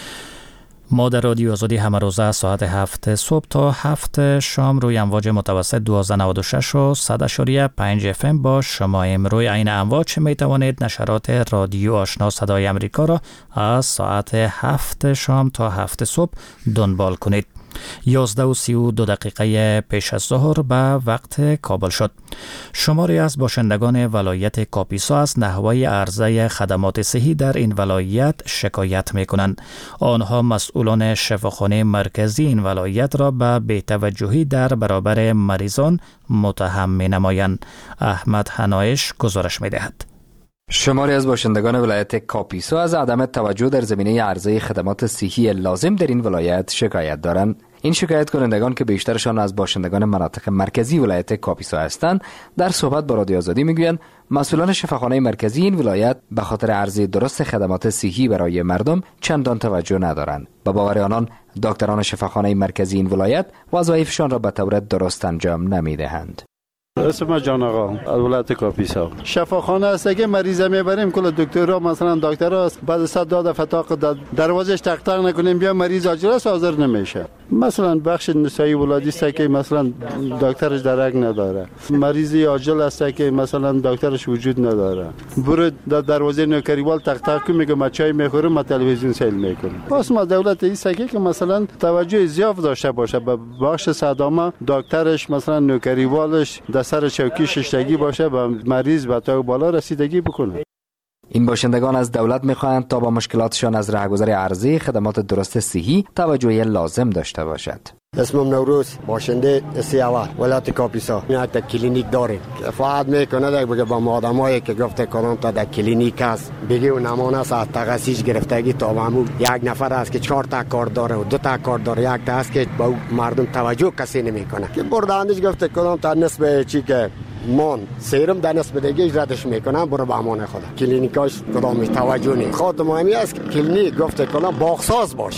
ما در رادیو آزادی همه روزه ساعت هفت صبح تا هفت شام روی امواج متوسط دویست و نود و شش و صد اشاریه پنج اف ام با شماییم. روی این امواج می توانید نشرات رادیو آشنا صدای امریکا را از ساعت هفت شام تا هفت صبح دنبال کنید. یازده و سی و دو دقیقه پیش از ظهر به وقت کابل شد. شماری از باشندگان ولایت کاپیسا از نحوه عرضه خدمات صحی در این ولایت شکایت می کنند. آنها مسئولان شفاخانه مرکزی این ولایت را به بی‌توجهی در برابر مریضان متهم می نمایند. احمد حنایش گزارش می دهد. شماری از باشندگان ولایت کاپیسا از عدم توجه در زمینه عرضه خدمات صحی لازم در این ولایت شکایت دارند. این شکایت کنندگان که بیشترشان از باشندگان مناطق مرکزی ولایت کاپیسا هستند، در صحبت با رادیو آزادی میگویند مسئولان شفاخانه مرکزی این ولایت به خاطر عرضه درست خدمات صحی برای مردم چندان توجه ندارند. به باور آنان دکتران شفاخانه مرکزی این ولایت وظایفشان را به طور درست انجام نمیدهند. اسم جان آقا از ولایت کاپیسا. شفاخانه است که مریض میبریم کل دکترها مثلا دکتر است بعد صد داده فتاق دروازش تق تق نکنیم بیا مریض حاضر است حاضر نمیشه. مثلا بخش نسایی ولادی است که مثلا دکترش درک نداره. مریضی عاجل است که مثلا دکترش وجود نداره. برو در دروازه نوکریوال تق تق میگه ما چای میخورم ما تلویزیون سیل میکنیم. پس ما دولت است که مثلا توجه زیاد داشته باشه به بخش صدامه دکترش مثلا نوکریوالش سر چوکی ششتگی باشه و مریض به تا بالا رسیدگی بکنه. این باشندگان از دولت میخواهند تا با مشکلاتشان از رهگذر عرضه خدمات درست صحی توجه لازم داشته باشد. اسمم نوروز، باشنده سیاوات ولایت کاپیسا. یک تا کلینیک داریم. فقط میکنه دیگه بگه با آدمایی که گفته کردن تا در کلینیک است بگی و نمونه است از تخصص گرفتگی تا معمول یک نفر است که چهار تا کار داره و دو تا کار داره، یک تا است که با مردم توجه کسی نمیکنه. که بردندش گفته کردن تا نسبت چی که من سیرم در نسبت دیگه ردش میکنم برو به امان خدا. کلینیکاش کدام توجه نی. خود مهمی است که کلینیک گفته کردن باغساز باشه.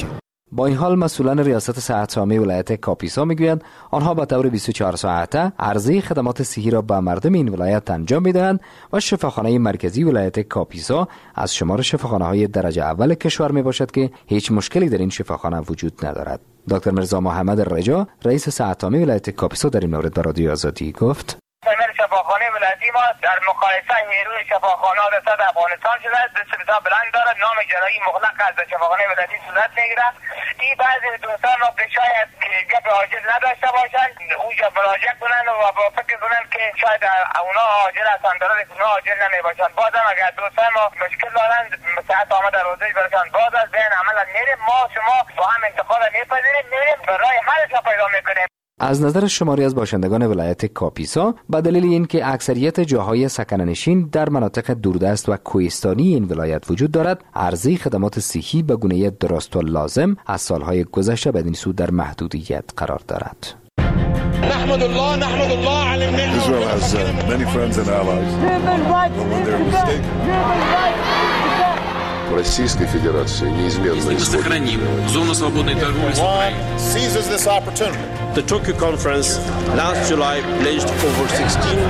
با این حال مسئولان ریاست صحت عامه ولایت کاپیسا میگویند آنها به طور بیست و چهار ساعته عرضه خدمات صحی را به مردم این ولایت انجام میدهند و شفاخانه مرکزی ولایت کاپیسا از شمار شفاخانه‌های درجه اول کشور میباشد که هیچ مشکلی در این شفاخانه وجود ندارد. دکتر مرزا محمد رجا رئیس صحت عامه ولایت کاپیسا در این مورد به رادیو آزادی گفت: شفاخانه ولایتی ما در مقایسه نیروی شفاخانه در افغانستان شده است، بسیار بلند دارد، نام اجرایی مغلق از شفاخانه ولایتی صورت میگیرد. این بعضی دوستان را به شاید گپ عاجل نداشته باشند، اونجا مراجعه کنند و با فکر کنند که شاید اونا عاجل هستند، در حالی که اونا عاجل نمیباشند. بازم اگر دوستان ما مشکل دارند صحت عامه در حوزه برشان باز از بین عملا میریم، ما شما با هم انتقاد میپذیریم، میریم به راه حلش را پیدا میکنیم. از نظر شماری از باشندگان ولایت کاپیسا به دلیل اینکه اکثریت جاهای سکننشین در مناطق دوردست و کوهستانی این ولایت وجود دارد، عرضه خدمات صحی به گونه درست و لازم از سالهای گذشته بدین سو در محدودیت قرار دارد. نحمد الله نحمد الله على النعمة. Israel has uh, many friends and allies. When they're mistaken. Российской Федерации неизменно сохраним зону свободной торговли с Украиной. Seizes this opportunity. The Tokyo conference last July pledged over sixteen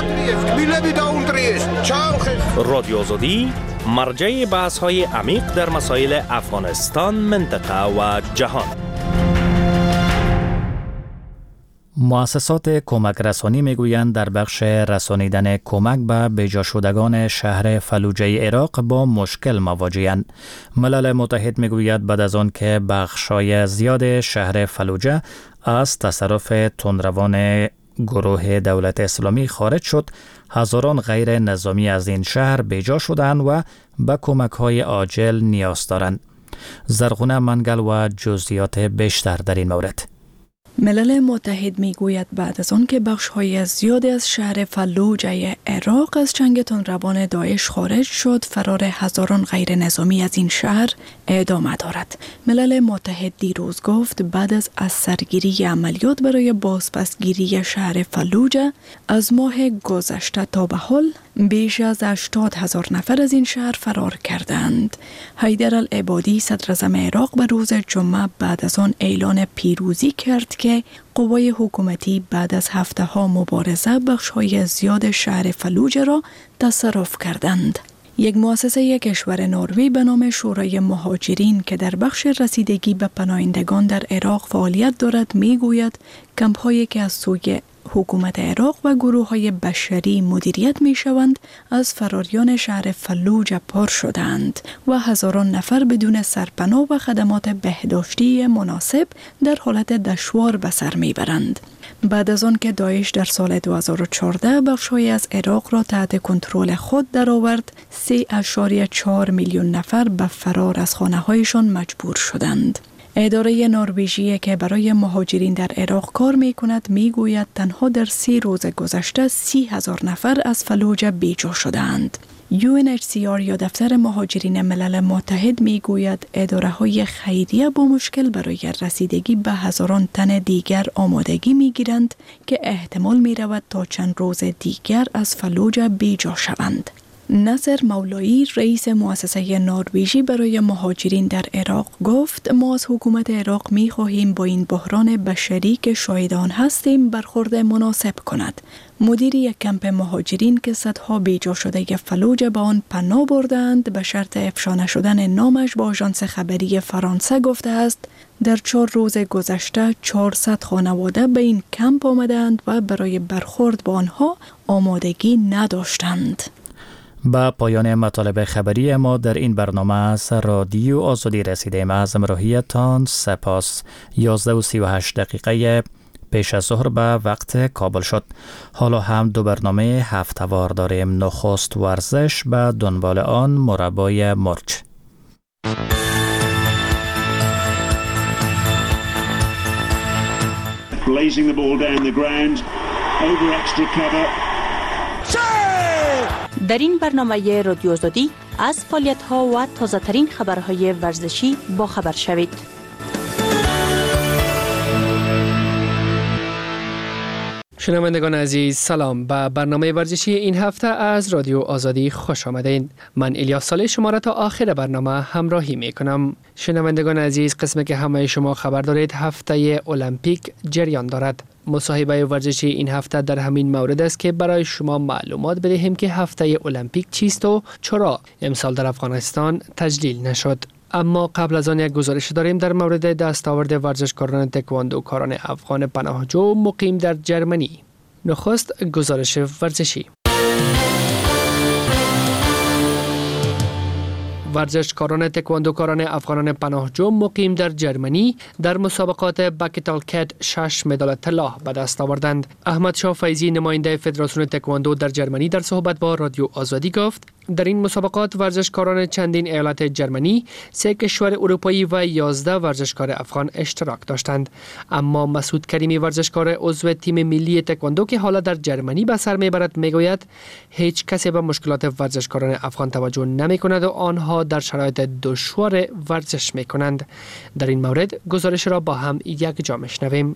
رادیو آزادی مرجع بحث‌های عمیق در مسائل افغانستان، منطقه و جهان. مؤسسات کمک رسانی میگویند در بخش رسانیدن کمک به بجا شدگان شهر فلوجه عراق با مشکل مواجه‌اند. ملل متحد میگوید بعد از آن که بخشای زیاد شهر فلوجه از تصرف تندروان گروه دولت اسلامی خارج شد، هزاران غیر نظامی از این شهر بجا شدند و به کمک‌های عاجل نیاز دارند. زرغونه منگل و جزئیات بیشتر در این مورد. ملل متحد میگوید بعد از آن که بخش‌های زیادی از شهر فلوجه عراق از چنگ تندروان داعش خارج شد، فرار هزاران غیر نظامی از این شهر ادامه دارد. ملل متحد دیروز گفت بعد از از سرگیری عملیات برای بازپسگیری شهر فلوجه از ماه گذشته تا به حال بیش از هشتاد هزار نفر از این شهر فرار کردند. حیدر العبادی صدر اعظم عراق به روز جمعه بعد از آن اعلان پیروزی کرد که قوای حکومتی بعد از هفته ها مبارزه بخش‌های زیاد شهر فلوجه را تصرف کردند. یک مؤسسه کشور نروژ به نام شورای مهاجرین که در بخش رسیدگی به پناهندگان در عراق فعالیت دارد میگوید کمپ‌هایی که از سوی حکومت عراق و گروه‌های بشری مدیریت می‌شوند از فراریان شهر فلوجه پر شدند و هزاران نفر بدون سرپناه و خدمات بهداشتی مناسب در حالت دشوار به سر میبرند. بعد از آن که داعش در سال دو هزار و چهارده بخش‌هایی از عراق را تحت کنترل خود درآورد، سه ممیز چهار میلیون نفر به فرار از خانه‌هایشان مجبور شدند. اداره نروژی که برای مهاجرین در عراق کار می کند می گوید تنها در سی روز گذشته سی هزار نفر از فلوجه بیجا شدند. یو ان اچ سی آر یا دفتر مهاجرین ملل متحد می گوید اداره های خیریه با مشکل برای رسیدگی به هزاران تن دیگر آمادگی می گیرند که احتمال می رود تا چند روز دیگر از فلوجه بیجا شوند. نصر مولایی رئیس مؤسسه نروژی برای مهاجرین در عراق گفت ما از حکومت عراق می خواهیم با این بحران بشری که شاهد آن هستیم برخورد مناسب کند. مدیر یک کمپ مهاجرین که صدها بیجا شده فلوجه به آن پناه بردند به شرط افشا نشدن نامش با آژانس خبری فرانسه گفته است در چهار روز گذشته چهارصد خانواده به این کمپ آمدند و برای برخورد با آنها آمادگی نداشتند. با پایان مطالب خبری ما در این برنامه از رادیو آزادی رسیدیم. از همراهیتان سپاس. یازده و سی و هشت دقیقه پیش از ظهر به وقت کابل شد. حالا هم دو برنامه هفته‌وار داریم. نخست ورزش، به دنبال آن مربای مرچ. Blazing the ball down the ground over extra cover. در این برنامه رادیو آزادی از فعالیت‌ها و تازه‌ترین خبرهای ورزشی با خبر شوید. شنوندگان عزیز سلام، به برنامه ورزشی این هفته از رادیو آزادی خوش آمدین. من الیاس صالح شما را تا آخر برنامه همراهی می کنم. شنوندگان عزیز، قسمی که همه شما خبر دارید هفته المپیک جریان دارد. مصاحبه ورزشی این هفته در همین مورد است که برای شما معلومات بدهیم که هفته المپیک چیست و چرا امسال در افغانستان تجلیل نشد. اما قبل از آن یک گزارش داریم در مورد دستاورد ورزشکاران تکواندوکاران افغان پناهجو مقیم در جرمنی. نخست گزارش ورزشی. ورزشکاران تکواندوکاران افغانان پناهجو مقیم در جرمنی در مسابقات بکتالکت شش مدال طلا به دست آوردند. احمد شاه فیضی نماینده فدراسیون تکواندو در جرمنی در صحبت با رادیو آزادی گفت در این مسابقات ورزشکاران چندین ایالت جرمنی، سه کشور اروپایی و یازده ورزشکار افغان اشتراک داشتند. اما مسعود کریمی ورزشکار عضو تیم ملی تکواندو که حالا در جرمنی به سر میبرد میگوید هیچ کسی به مشکلات ورزشکاران افغان توجه نمیکند و آنها در شرایط دشوار ورزش میکنند. در این مورد گزارش را با هم یک جا میشنویم.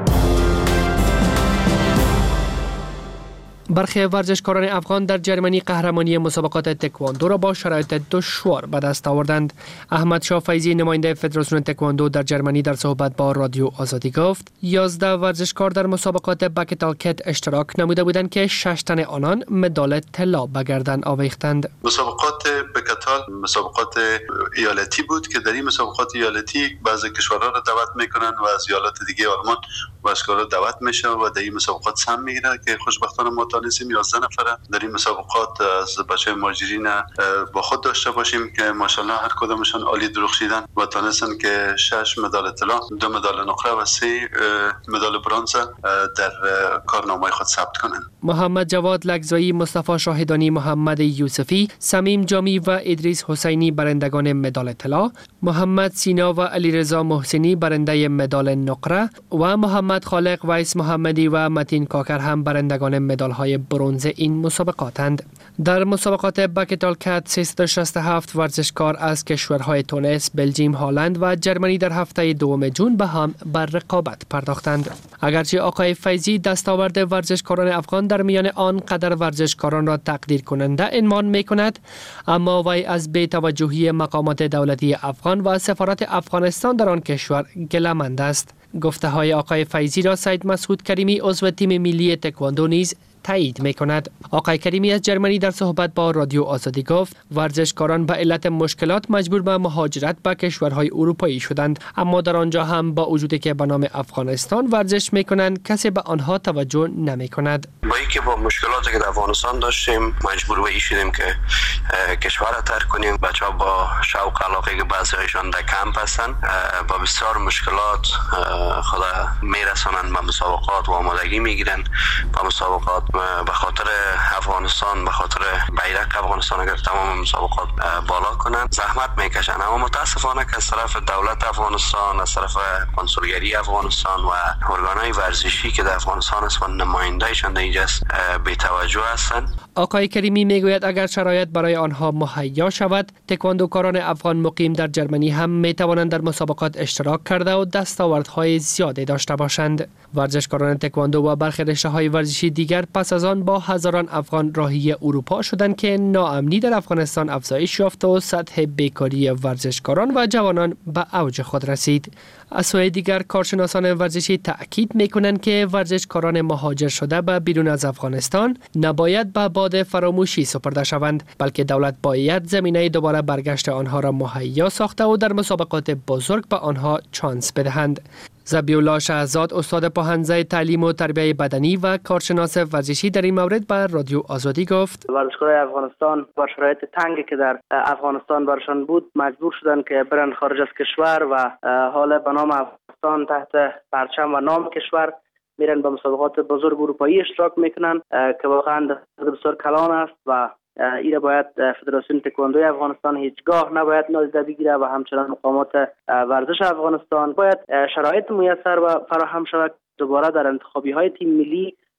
برخی ورزشکاران افغان در جرمنی قهرمانی مسابقات تکواندو را با شرایط دشوار به دست آوردند. احمد شاه فیضی نماینده فدراسیون تکواندو در جرمنی در صحبت با رادیو آزادی گفت یازده ورزشکار در مسابقات بکتالکت اشتراک نموده بودند که شش تن آنان مدال طلا به گردن آویختند. مسابقات بکتال مسابقات ایالتی بود که در این مسابقات ایالتی بعضی کشورها را دعوت میکنند و از ایالات دیگه آلمان ورزشکارا دعوت میشه و در این مسابقات سهم میگیره که خوشبختانه ما تونستیم یازده نفر در این مسابقات از بچه مهاجرین با خود داشته باشیم که ماشاءالله هر کدامشان عالی درخشیدن و تونستن که شش مدال طلا، دو مدال نقره و سه مدال برنز در کارنامه خود ثبت کنند. محمد جواد لگزایی، مصطفی شاهدانی، محمد یوسفی، سمیم جامی و ادریس حسینی برندگان مدال طلا، محمد سینا و علیرضا محسنی برنده مدال نقره و محمد خالق، ویس محمدی و متین کاکر هم برندگان مدال های برنز این مسابقاتند. در مسابقات بکتالکت سیصد و شصت و هفت ورزشکار از کشورهای تونس، بلژیم، هلند و جرمنی در هفته دوم جون به هم بر رقابت پرداختند. اگرچه آقای فیضی دستاورد ورزشکاران افغان در میان آن قدر ورزشکاران را تقدیر کننده عنوان می کند، اما وی از بی‌توجهی مقامات دولتی افغان و سفارت افغانستان در آن کشور گله‌مند است. گفته های آقای فیضی را سید مسعود کریمی عضو تیم ملی تکواندو نیز تایید می کند. آقای کریمی از جرمنی در صحبت با رادیو آزادی گفت ورزشکاران به علت مشکلات مجبور به مهاجرت به کشورهای اروپایی شدند، اما در آنجا هم با وجودی که به نام افغانستان ورزش می کنند کسی به آنها توجه نمی کند. با اینکه با مشکلاتی که در افغانستان داشتیم مجبور به شدیم که کشور را ترک کنیم. بچه‌ها با شوق علاقه که بعضی‌هایشان در کمپ هستند با بسیار مشکلات خود میرسانند به مسابقات و آمادگی میگیرند با مسابقات به خاطر افغانستان، به خاطر بیرق افغانستان اگر تمام مسابقات بالا کنند زحمت میکشند. اما متاسفانه که از طرف دولت افغانستان، از طرف کنسولگری افغانستان و ارگانهای ورزشی که در افغانستان است و نماینده‌شان در اینجا بی توجه هستند. آقای کریمی میگوید اگر شرایط برای آنها مهیا شود، تکواندوکاران افغان مقیم در جرمنی هم می توانند در مسابقات اشتراک کرده و دستاوردهای زیادی داشته باشند. ورزشکاران تکواندو و برخی رشته‌های ورزشی دیگر پس از آن با هزاران افغان راهی اروپا شدند که ناامنی در افغانستان افزایش یافت و سطح بیکاری ورزشکاران و جوانان به اوج خود رسید. از سوی دیگر کارشناسان ورزشی تأکید می‌کنند که ورزشکاران مهاجر شده به بیرون از افغانستان نباید به باد فراموشی سپرده شوند، بلکه دولت باید زمینه دوباره برگشت آنها را مهیا ساخته و در مسابقات بزرگ به آنها چانس بدهند. ذبیح‌الله شهزاد، استاد پاهنزه تعلیم و تربیت بدنی و کارشناس ورزشی در این مورد بر رادیو آزادی گفت ورزشکاران افغانستان با شرایط تنگی که در افغانستان برشان بود مجبور شدند که برن خارج از کشور و حالا به نام افغانستان تحت پرچم و نام کشور میرن به مسابقات بزرگ اروپایی اشتراک میکنن که واقعا بسیار کلان است و ایره باید فدراسیون تکواندوی افغانستان هیچگاه نباید نادیده بگیره و همچنان مقامات ورزش افغانستان باید شرایط میسر و فراهم شود دوباره در انتخابی های تیم ملی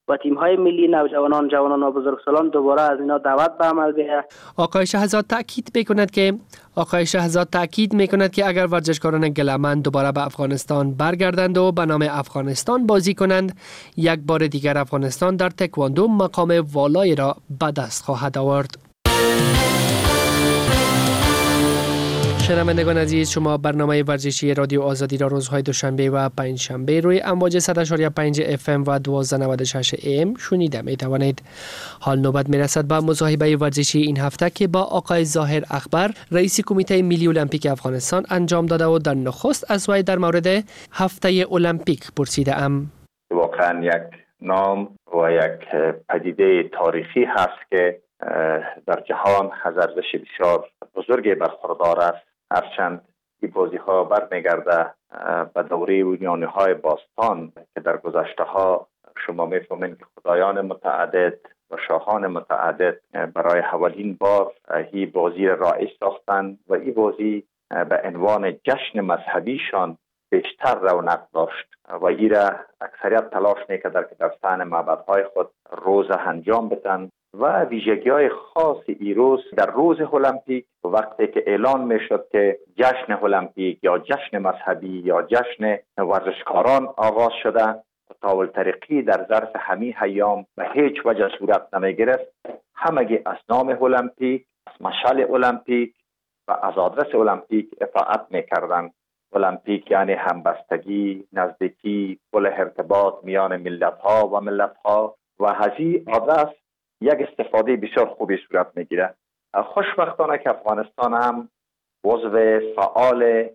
و تیم‌های ملی نوجوانان، جوانان و بزرگسالان دوباره از اینا دعوت به عمل بیاید. آقای شهزاد تاکید میکند که آقای شهزاد تاکید میکند که اگر ورزشکاران گله‌مند دوباره به افغانستان برگردند و به نام افغانستان بازی کنند، یک بار دیگر افغانستان در تکواندو مقام والایی را به دست خواهد آورد. شنوندگان عزیز، شما برنامه ورزشی رادیو آزادی را روزهای دوشنبه و پنجشنبه روی امواج صد و پنج اف ام و دویست و نود و شش ای ام شنیده می توانید. حال نوبت می رسد به مصاحبه ورزشی این هفته که با آقای ظاهر اخبر، رئیس کمیته ملی المپیک افغانستان انجام داده و در نخست از وی در مورد هفته المپیک پرسیده ام. واقعا یک نام و یک پدیده تاریخی هست که در جهان از ارزش بسیار بزرگی برخوردار است. هرچند این بازی ها برمیگرده به دوره یونانی های باستان که در گذشته ها شما میفهمین که خدایان متعدد و شاهان متعدد برای اولین بار این بازی را رایج ساختند و این بازی به عنوان جشن مذهبیشان بیشتر رونق داشت و این را اکثریت تلاش میکرد که در صحن معبدهای خود روز انجام بدن و ویژگی‌های خاص این روز در روز المپیک وقتی که اعلان میشد که جشن المپیک یا جشن مذهبی یا جشن ورزشکاران آغاز شده، تاول طریقی در ظرف همین ایام به هیچ وجه صورت نمیگرفت. همگی از نام المپیک، از مشعل المپیک و از آدرس المپیک اطاعت میکردند. المپیک یعنی همبستگی، نزدیکی، پل ارتباط میان ملت‌ها و ملت‌ها و از این آدرس یک استفاده بسیار خوبی صورت میگیره. خوشبختانه که افغانستان هم عضو فعال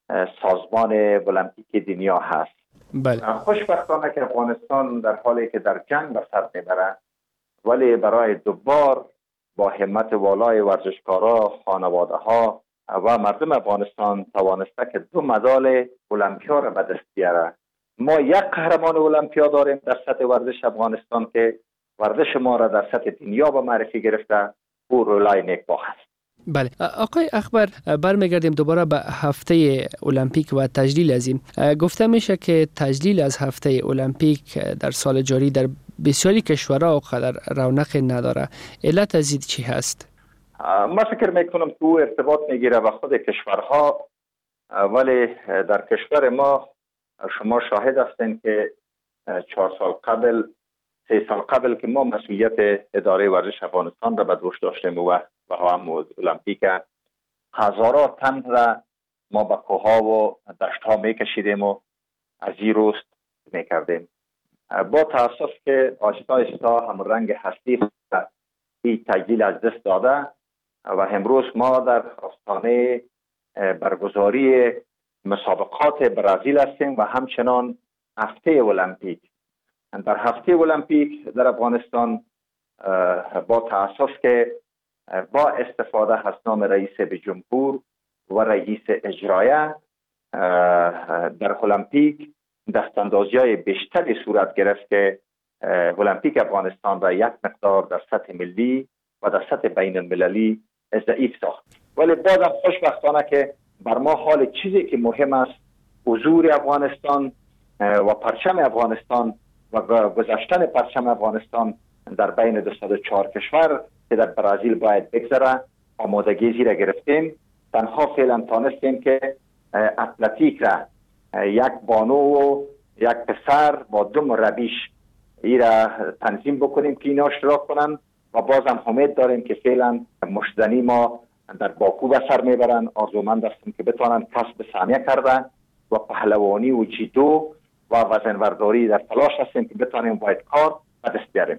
سازمان المپیک دنیا هست. بله. خوشبختانه که افغانستان در حالی که در جنگ به سر میبره ولی برای دوبار با همت والای ورزشکارا، خانواده ها و مردم افغانستان توانسته که دو مدال المپیا را به دست بیاره. ما یک قهرمان المپیا داریم در سطح ورزش افغانستان که ورزش ما را در سطح دنیا به معرفی گرفته، او رولای نیکباه است. بله. آقای اخبر، برمیگردیم دوباره به هفته المپیک و تجلیل از این. گفته میشه که تجلیل از هفته المپیک در سال جاری در بسیاری کشورها قدر رونق نداره. علت از این چی هست؟ ما فکر میکنم که او ارتباط میگیره با خود کشورها، ولی در کشور ما شما شاهد هستین که چهار سال قبل سه سال قبل که ما مسئولیت اداره ورزش افغانستان را به دوش داشتیم و و هم المپیک هزاران تن را ما به کوهها و دشتها میکشیدیم و از این رست میکردیم. با تاسف که آشتا آشتا هم رنگ هستی این تجلیل از دست داده و امروز ما در آستانه برگزاری مسابقات برزیل هستیم و همچنان هفته المپیک. در هفته المپیک در افغانستان با تاسف که با استفاده از نام رئیس به جمهور و رئیس اجرایه در المپیک دستاندازی‌های بیشتری صورت گرفت که المپیک افغانستان را یک مقدار در سطح ملی و در سطح بین المللی ضعیف ساخت. ولی بازم خوشبختانه که بر ما حال چیزی که مهم است حضور افغانستان و پرچم افغانستان و گذاشتن پرچم افغانستان در بین دویست و چهار کشور که در برزیل باید بگذره آمادگی زیر گرفتیم. تنها فعلا تانستیم که اتلتیک را یک بانو و یک پسر با دو مربیش ای را تنظیم بکنیم که اینا اشتراک کنن و بازم امید داریم که فعلا مشتزنی ما در باکو به سر میبرن. آرزومند هستیم که بتوانند کسب سهمیه کرده و پهلوانی و جیدو و وزنورداری در تلاش هستیم که بتوانیم وایت کارت به دست بیاریم.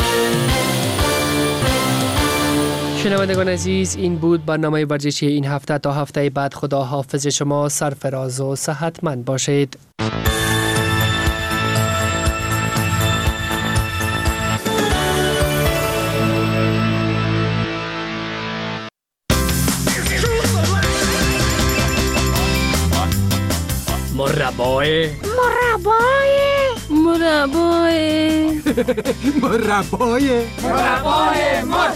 شنوندگان عزیز، این بود برنامه ورزشی این هفته. تا هفته بعد خدا حافظ شما، سرفراز و صحتمند باشید. مربای مربای مربای مربای مربای مر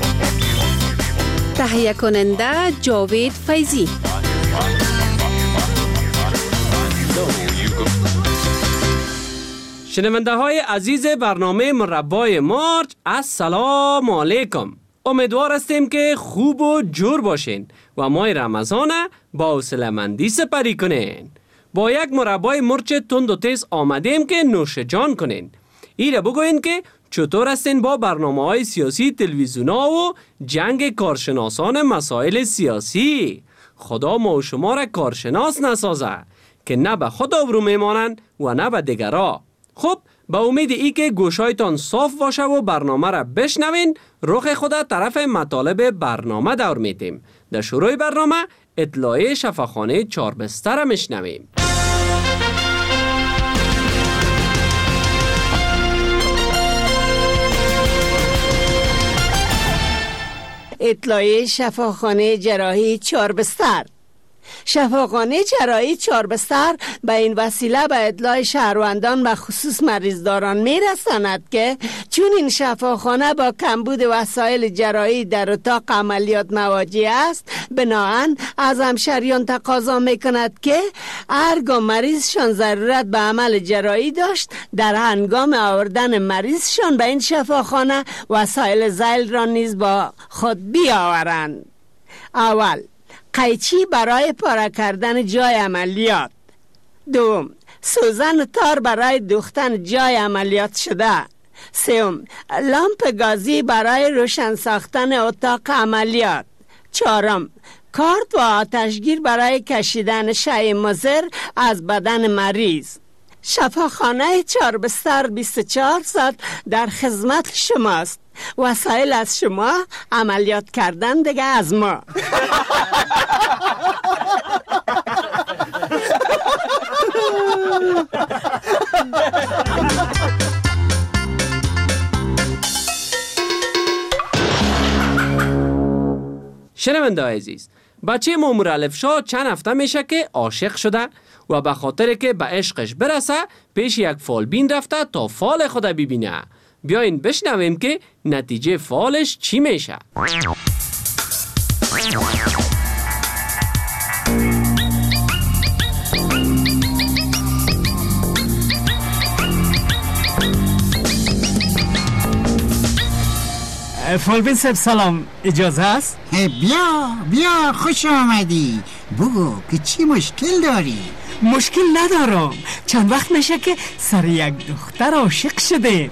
تهیه کننده جاوید فیضی. شنونده های عزیز برنامه مربای مارچ، السلام علیکم. امیدوار هستیم که خوب و جور باشین و ماه رمضان با حوصله‌مندی سپری کنین. با یک مربای مرچ تند و تیز آمدیم که نوش جان کنین. ایره بگوین که چطور هستین با برنامه های سیاسی تلویزیونا و جنگ کارشناسان مسائل سیاسی. خدا ما و شما را کارشناس نسازه که نه به خود آبرو میمانند و نه به دیگرا. خب با امید ای که گوشایتان صاف باشه و برنامه را بشنوین، رخ خود طرف مطالب برنامه دور میتیم. در شروع برنامه اطلاعیه شفاخانه چاربستر را میشنویم. اطلاعیه شفاخانه جراحی چاربستر. شفاخانه جراحی چاربستر به این وسیله به اطلاع شهروندان و خصوص مریضداران میرساند که چون این شفاخانه با کمبود وسایل جراحی در اتاق عملیات مواجه است، بناهن از همشهریان تقاضا میکند که هرگاه مریضشان ضرورت به عمل جراحی داشت، در هنگام آوردن مریضشان به این شفاخانه وسایل ذیل را نیز با خود بیاورند. اول، قیچی برای پاره کردن جای عملیات. دوم، سوزن و تار برای دوختن جای عملیات شده. سوم، لامپ گازی برای روشن ساختن اتاق عملیات. چهارم، کارت و آتشگیر برای کشیدن شیء مضر از بدن مریض. شفاخانه چاربستر بیست و چهار ساعت در خدمت شماست. وسایل از شما، عملیات کردن دیگه از ما. شنونده عزیز، بچه مامور الفشا چند هفته میشه که عاشق شده و به خاطر که به عشقش برسه پیش یک فالبین رفته تا فال خود ببینه. بیاین بشنویم که نتیجه فالش چی میشه. فالبین صاحب سلام، اجازه است؟ بیا بیا خوش آمدی. بگو که چی مشکل داری؟ مشکل ندارم، چند وقت میشه که سر یک دختر عاشق شده.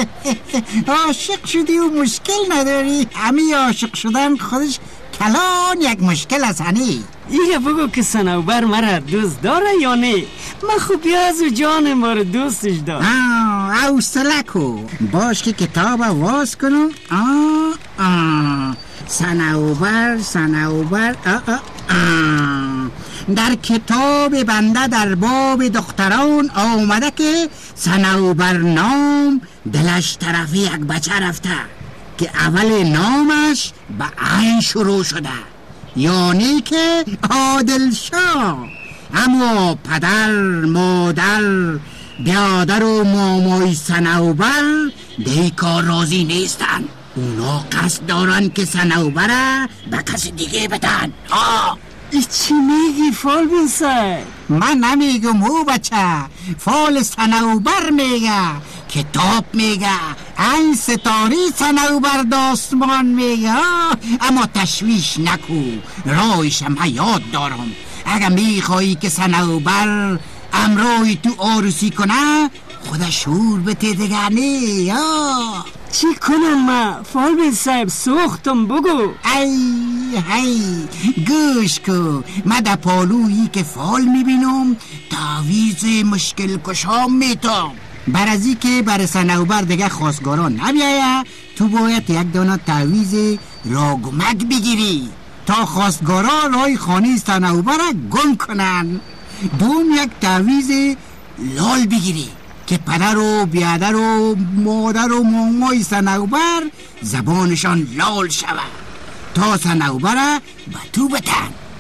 عاشق شدی و مشکل نداری؟ همین عاشق شدن خودش کلان یک مشکل است. هنی ایه بگو که صنوبر مرا دوست داره یا نه؟ من خوب از جان ما رو دوستش دارم. آه حوصله کو، باش که کتاب واز کنم. آه آه صنوبر صنوبر آه آه آه. در کتاب بنده در باب دختران آمده که صنوبر نام دلش طرف یک بچه رفته که اول نامش به عین شروع شده، یعنی که عادل شاه. اما پدر، مادر، بیادر و مامای صنوبر دی کار راضی نیستن. اونا قصد دارن که صنوبر به کسی دیگه بدن. آه ای چی میگی فالبین صاحب؟ من نمیگم او بچه، فال صنوبر میگه، کتاب میگه، این ستاری صنوبر داستمان میگه. اما تشویش نکو، رایش هم یاد دارم. اگه میخوایی که صنوبر امروی تو عروسی کنه، خودش شور بته دگرنی. چی کنم من فالبین صاحب؟ سوختم، بگو. ای هی گوش کو، من در پالویی که فال میبینم تعویز مشکل کشام میتام. برازی که بر صنوبر دیگه خواستگاران نبیایه، تو باید یک دانه تعویز راگمک بگیری تا خواستگارا رای خانه صنوبر گم کنن. دوم یک تعویز لال بگیری که پدر و بیادر و مادر و مامای صنوبر زبانشان لال شود تا صنوبر به تو بتن.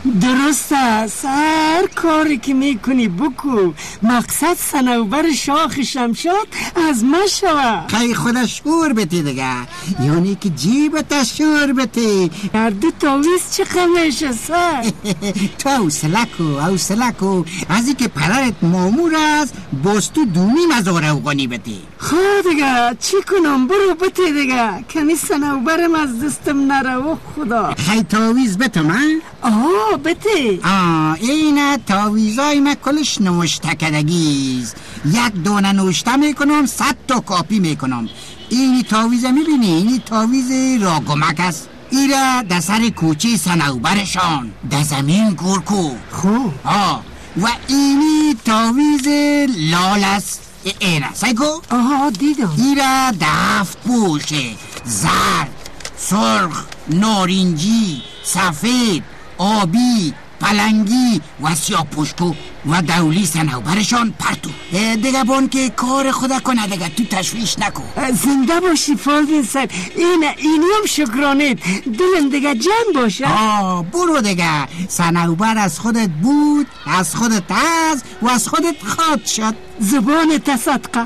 درست است، هر کاری که میکنی بکو، مقصد صنوبر شاخ شمشاد از ما شود. خیلی خودش شور بتی دیگه، یعنی که جیبت شور بتی. هر دو تاویز چه خمیشه سر؟ تو حوصله کو حوصله کو، از اینکه پررت مامور است بستو دومی مزاره اوغانی بتی. خواه دیگه چی کنم، برو بتی دیگه، کمی صنوبرم از دستم نرو خدا. خیلی تاویز بتم من؟ آه بتی. آه اینه تاویزای من کلش نوشته کدگیز، یک دونه نوشته میکنم صد تا کاپی میکنم. اینی تاویزه میبینی، اینی تاویز راگمک است. ایره در سر کوچه صنوبرشان در زمین گرکو خوب. آه و اینی تاویز لال است. اینه سایکو؟ آها دیدم. ایره دفت پوشه، زرد، سرخ، نارنجی، سفید، آبی، پلنگی و سیاه پشتو و دولی صنوبرشان پرتو. دیگه بان که کار خدا کنه دیگه، تو تشویش نکن. زنده باشی فالوین صاحب، اینه اینی هم شکرانت، دلم دیگه جمع باشه. آه برو دیگه، صنوبر از خودت بود، از خودت از و از خودت خود شد. زبان تصدقه.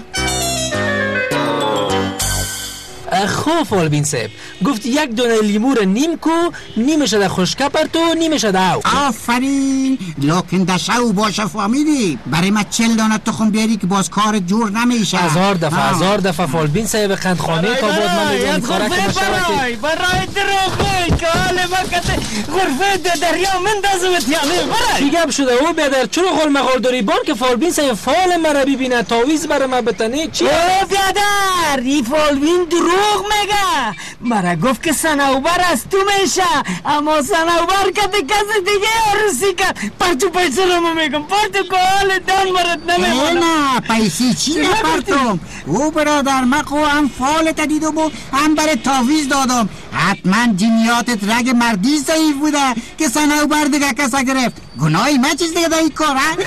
خوب فالبین صاحب گفت یک دونه لیمو رو نیم کو، نیمش در خشکه پرتو، نیمش در او. آفرین، لکن دشو باشه فامیلی، برای ما چل دانه تخم بیاری که باز کار جور نمیشه. هزار دفعه هزار دفعه فالبین صاحب قندخانه تا بود من میگم کارک برای برای دروغی که حال وقت غرفه در دریا مندازمت یعنی برای چی گپ شده او بیادر چرا غل مغال داری بار که فالبین صاحب فال مرا ببینه تاویز برای من بتنی چی؟ او بیادر ای فالبین دروغ میگه، مرا گفت که صنوبر از تو میشه، اما صنوبر که کسی دیگه عروسی کرد. پرتو پیسه رو میگم، پرتو که حال دان مرد نمیمونه. نه پیسی چی نپرتم، او برادر مقو هم فالت دیدم و هم برای تاویز دادم. حتما جنیاتت رگ مردی ضعیف بوده که صنوبر دیگه کسا گرفت. گناهی من چیز دیگه دایی کار ها؟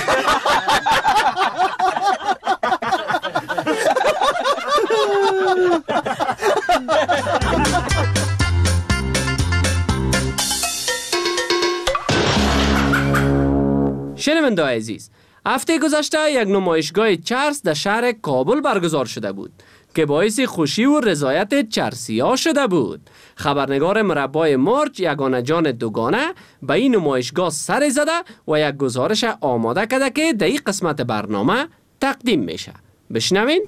شنونده عزیز، هفته گذشته یک نمایشگاه چرس در شهر کابل برگزار شده بود که باعث خوشی و رضایت چرسی‌ها شده بود. خبرنگار مربای مرج یگانه جان دوگانه به این نمایشگاه سر زده و یک گزارش آماده کرده که در این قسمت برنامه تقدیم میشه. بشنوین.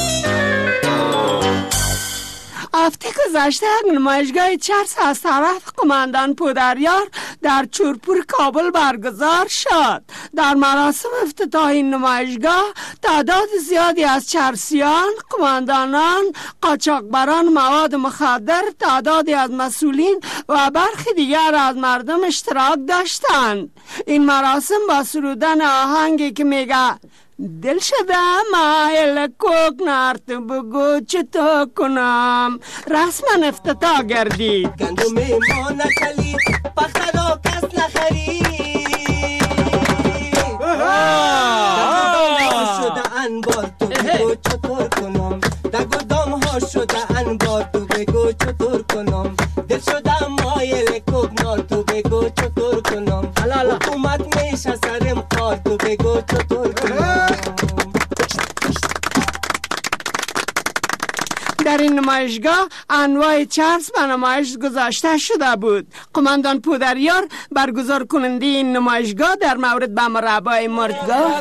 هفته گذشته نمایشگاه چرس از طرف قماندان پودریار در چورپور کابل برگزار شد. در مراسم افتتاح این نمایشگاه تعداد زیادی از چرسیان، قماندانان، قاچاقبران مواد مخدر، تعدادی از مسئولین و برخی دیگر از مردم اشتراک داشتند. این مراسم با سرودن آهنگی که میگه دل شده مایل کوک نارت بگو چطور کنم رسما افتتاح گردید. گندم ما نکلید پخت را کس نخرید دگو شده انبار تو بگو چطور کنم دگو دام ها شده انبار تو بگو چطور کنم دل شده مایل کوک نار تو بگو چطور کنم حکومت میشه سرم کار تو بگو چطور کنم. در این نمایشگاه انواع چرس به نمایش گذاشته شده بود. قماندان پودریار برگزار کننده این نمایشگاه در مورد به مربای مردگاه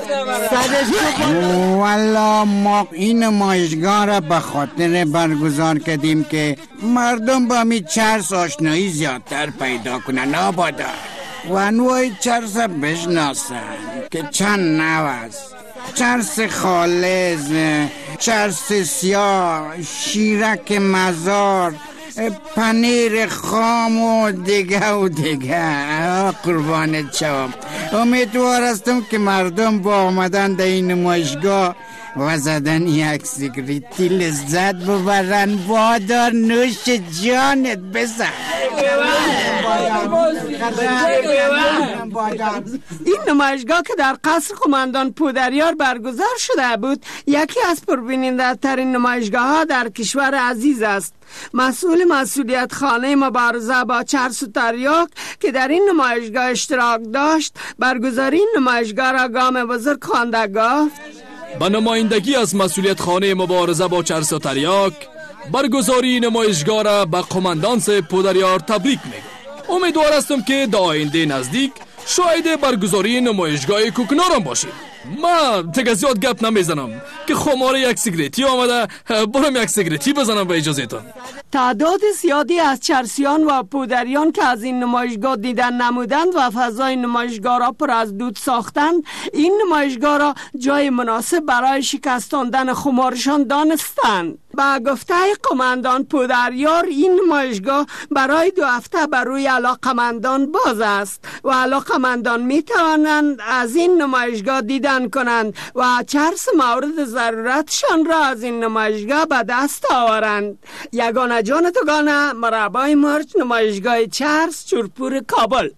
والا ما این نمایشگاه را به خاطر برگزار کردیم که مردم با می چرس آشنایی زیادتر پیدا کنن آبادا و انواع چرس بشناسن که چند نوع است. چرس خالص، چرس سیاه، شیرک مزار، پنیر خام و دیگه و دیگه. قربانت شوم. امیدوار هستم که مردم با آمدن در این نمایشگاه و زدن یک سیگریتی لذت ببرن. وادار نوش جانت بزن. این نمایشگاه که در قصر قماندان پودریار برگزار شده بود یکی از پربیننده ترین نمایشگاه ها در کشور عزیز است. مسئول مسئولیت خانه مبارزه با چرس و تریاک که در این نمایشگاه اشتراک داشت برگزاری این نمایشگاه را گام بزرگ خوانده گفت: با نمایندگی از مسئولیت خانه مبارزه با چرس و تریاک برگزاری نمایشگاه را به قماندان پودریار تبریک میگم. امیدوار هستم که در آینده نزدیک شاید برگزاری نمایشگاه کوکنارم باشید. ما دیگه زیاد گپ نمیزنم که خمار یک سیگریتی آمده، برم یک سیگریتی بزنم به اجازهتون. تعداد زیادی از چرسیان و پودریان که از این نمایشگاه دیدن نمودند و فضای نمایشگاه را پر از دود ساختند، این نمایشگاه را جای مناسب برای شکستاندن خمارشان دانستند. با گفته قماندان پودریار این نمایشگاه برای دو هفته بر روی علاقمندان باز است و علاقمندان می توانند از این نمایشگاه دیدن کنند و چرس مورد ضرورتشان را از این نمایشگاه به دست آورند. یگانه جان توگانه، مربای مرچ، نمایشگاه چرس، چورپور، کابل.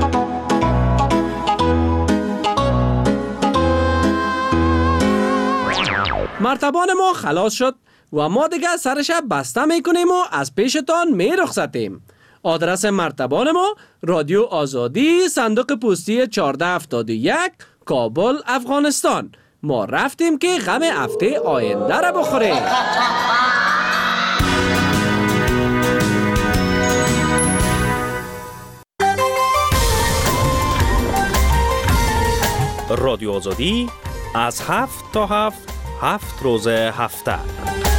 مرتبان ما خلاص شد و ما دیگه سرش بسته میکنیم و از پیشتان میرخصتیم. آدرس مرتبان ما: رادیو آزادی، صندوق پستی چهارده هفتاد و یک، کابل، افغانستان. ما رفتیم که غم هفته آینده را بخوریم. رادیو آزادی از هفت تا هفت هفت روز هفته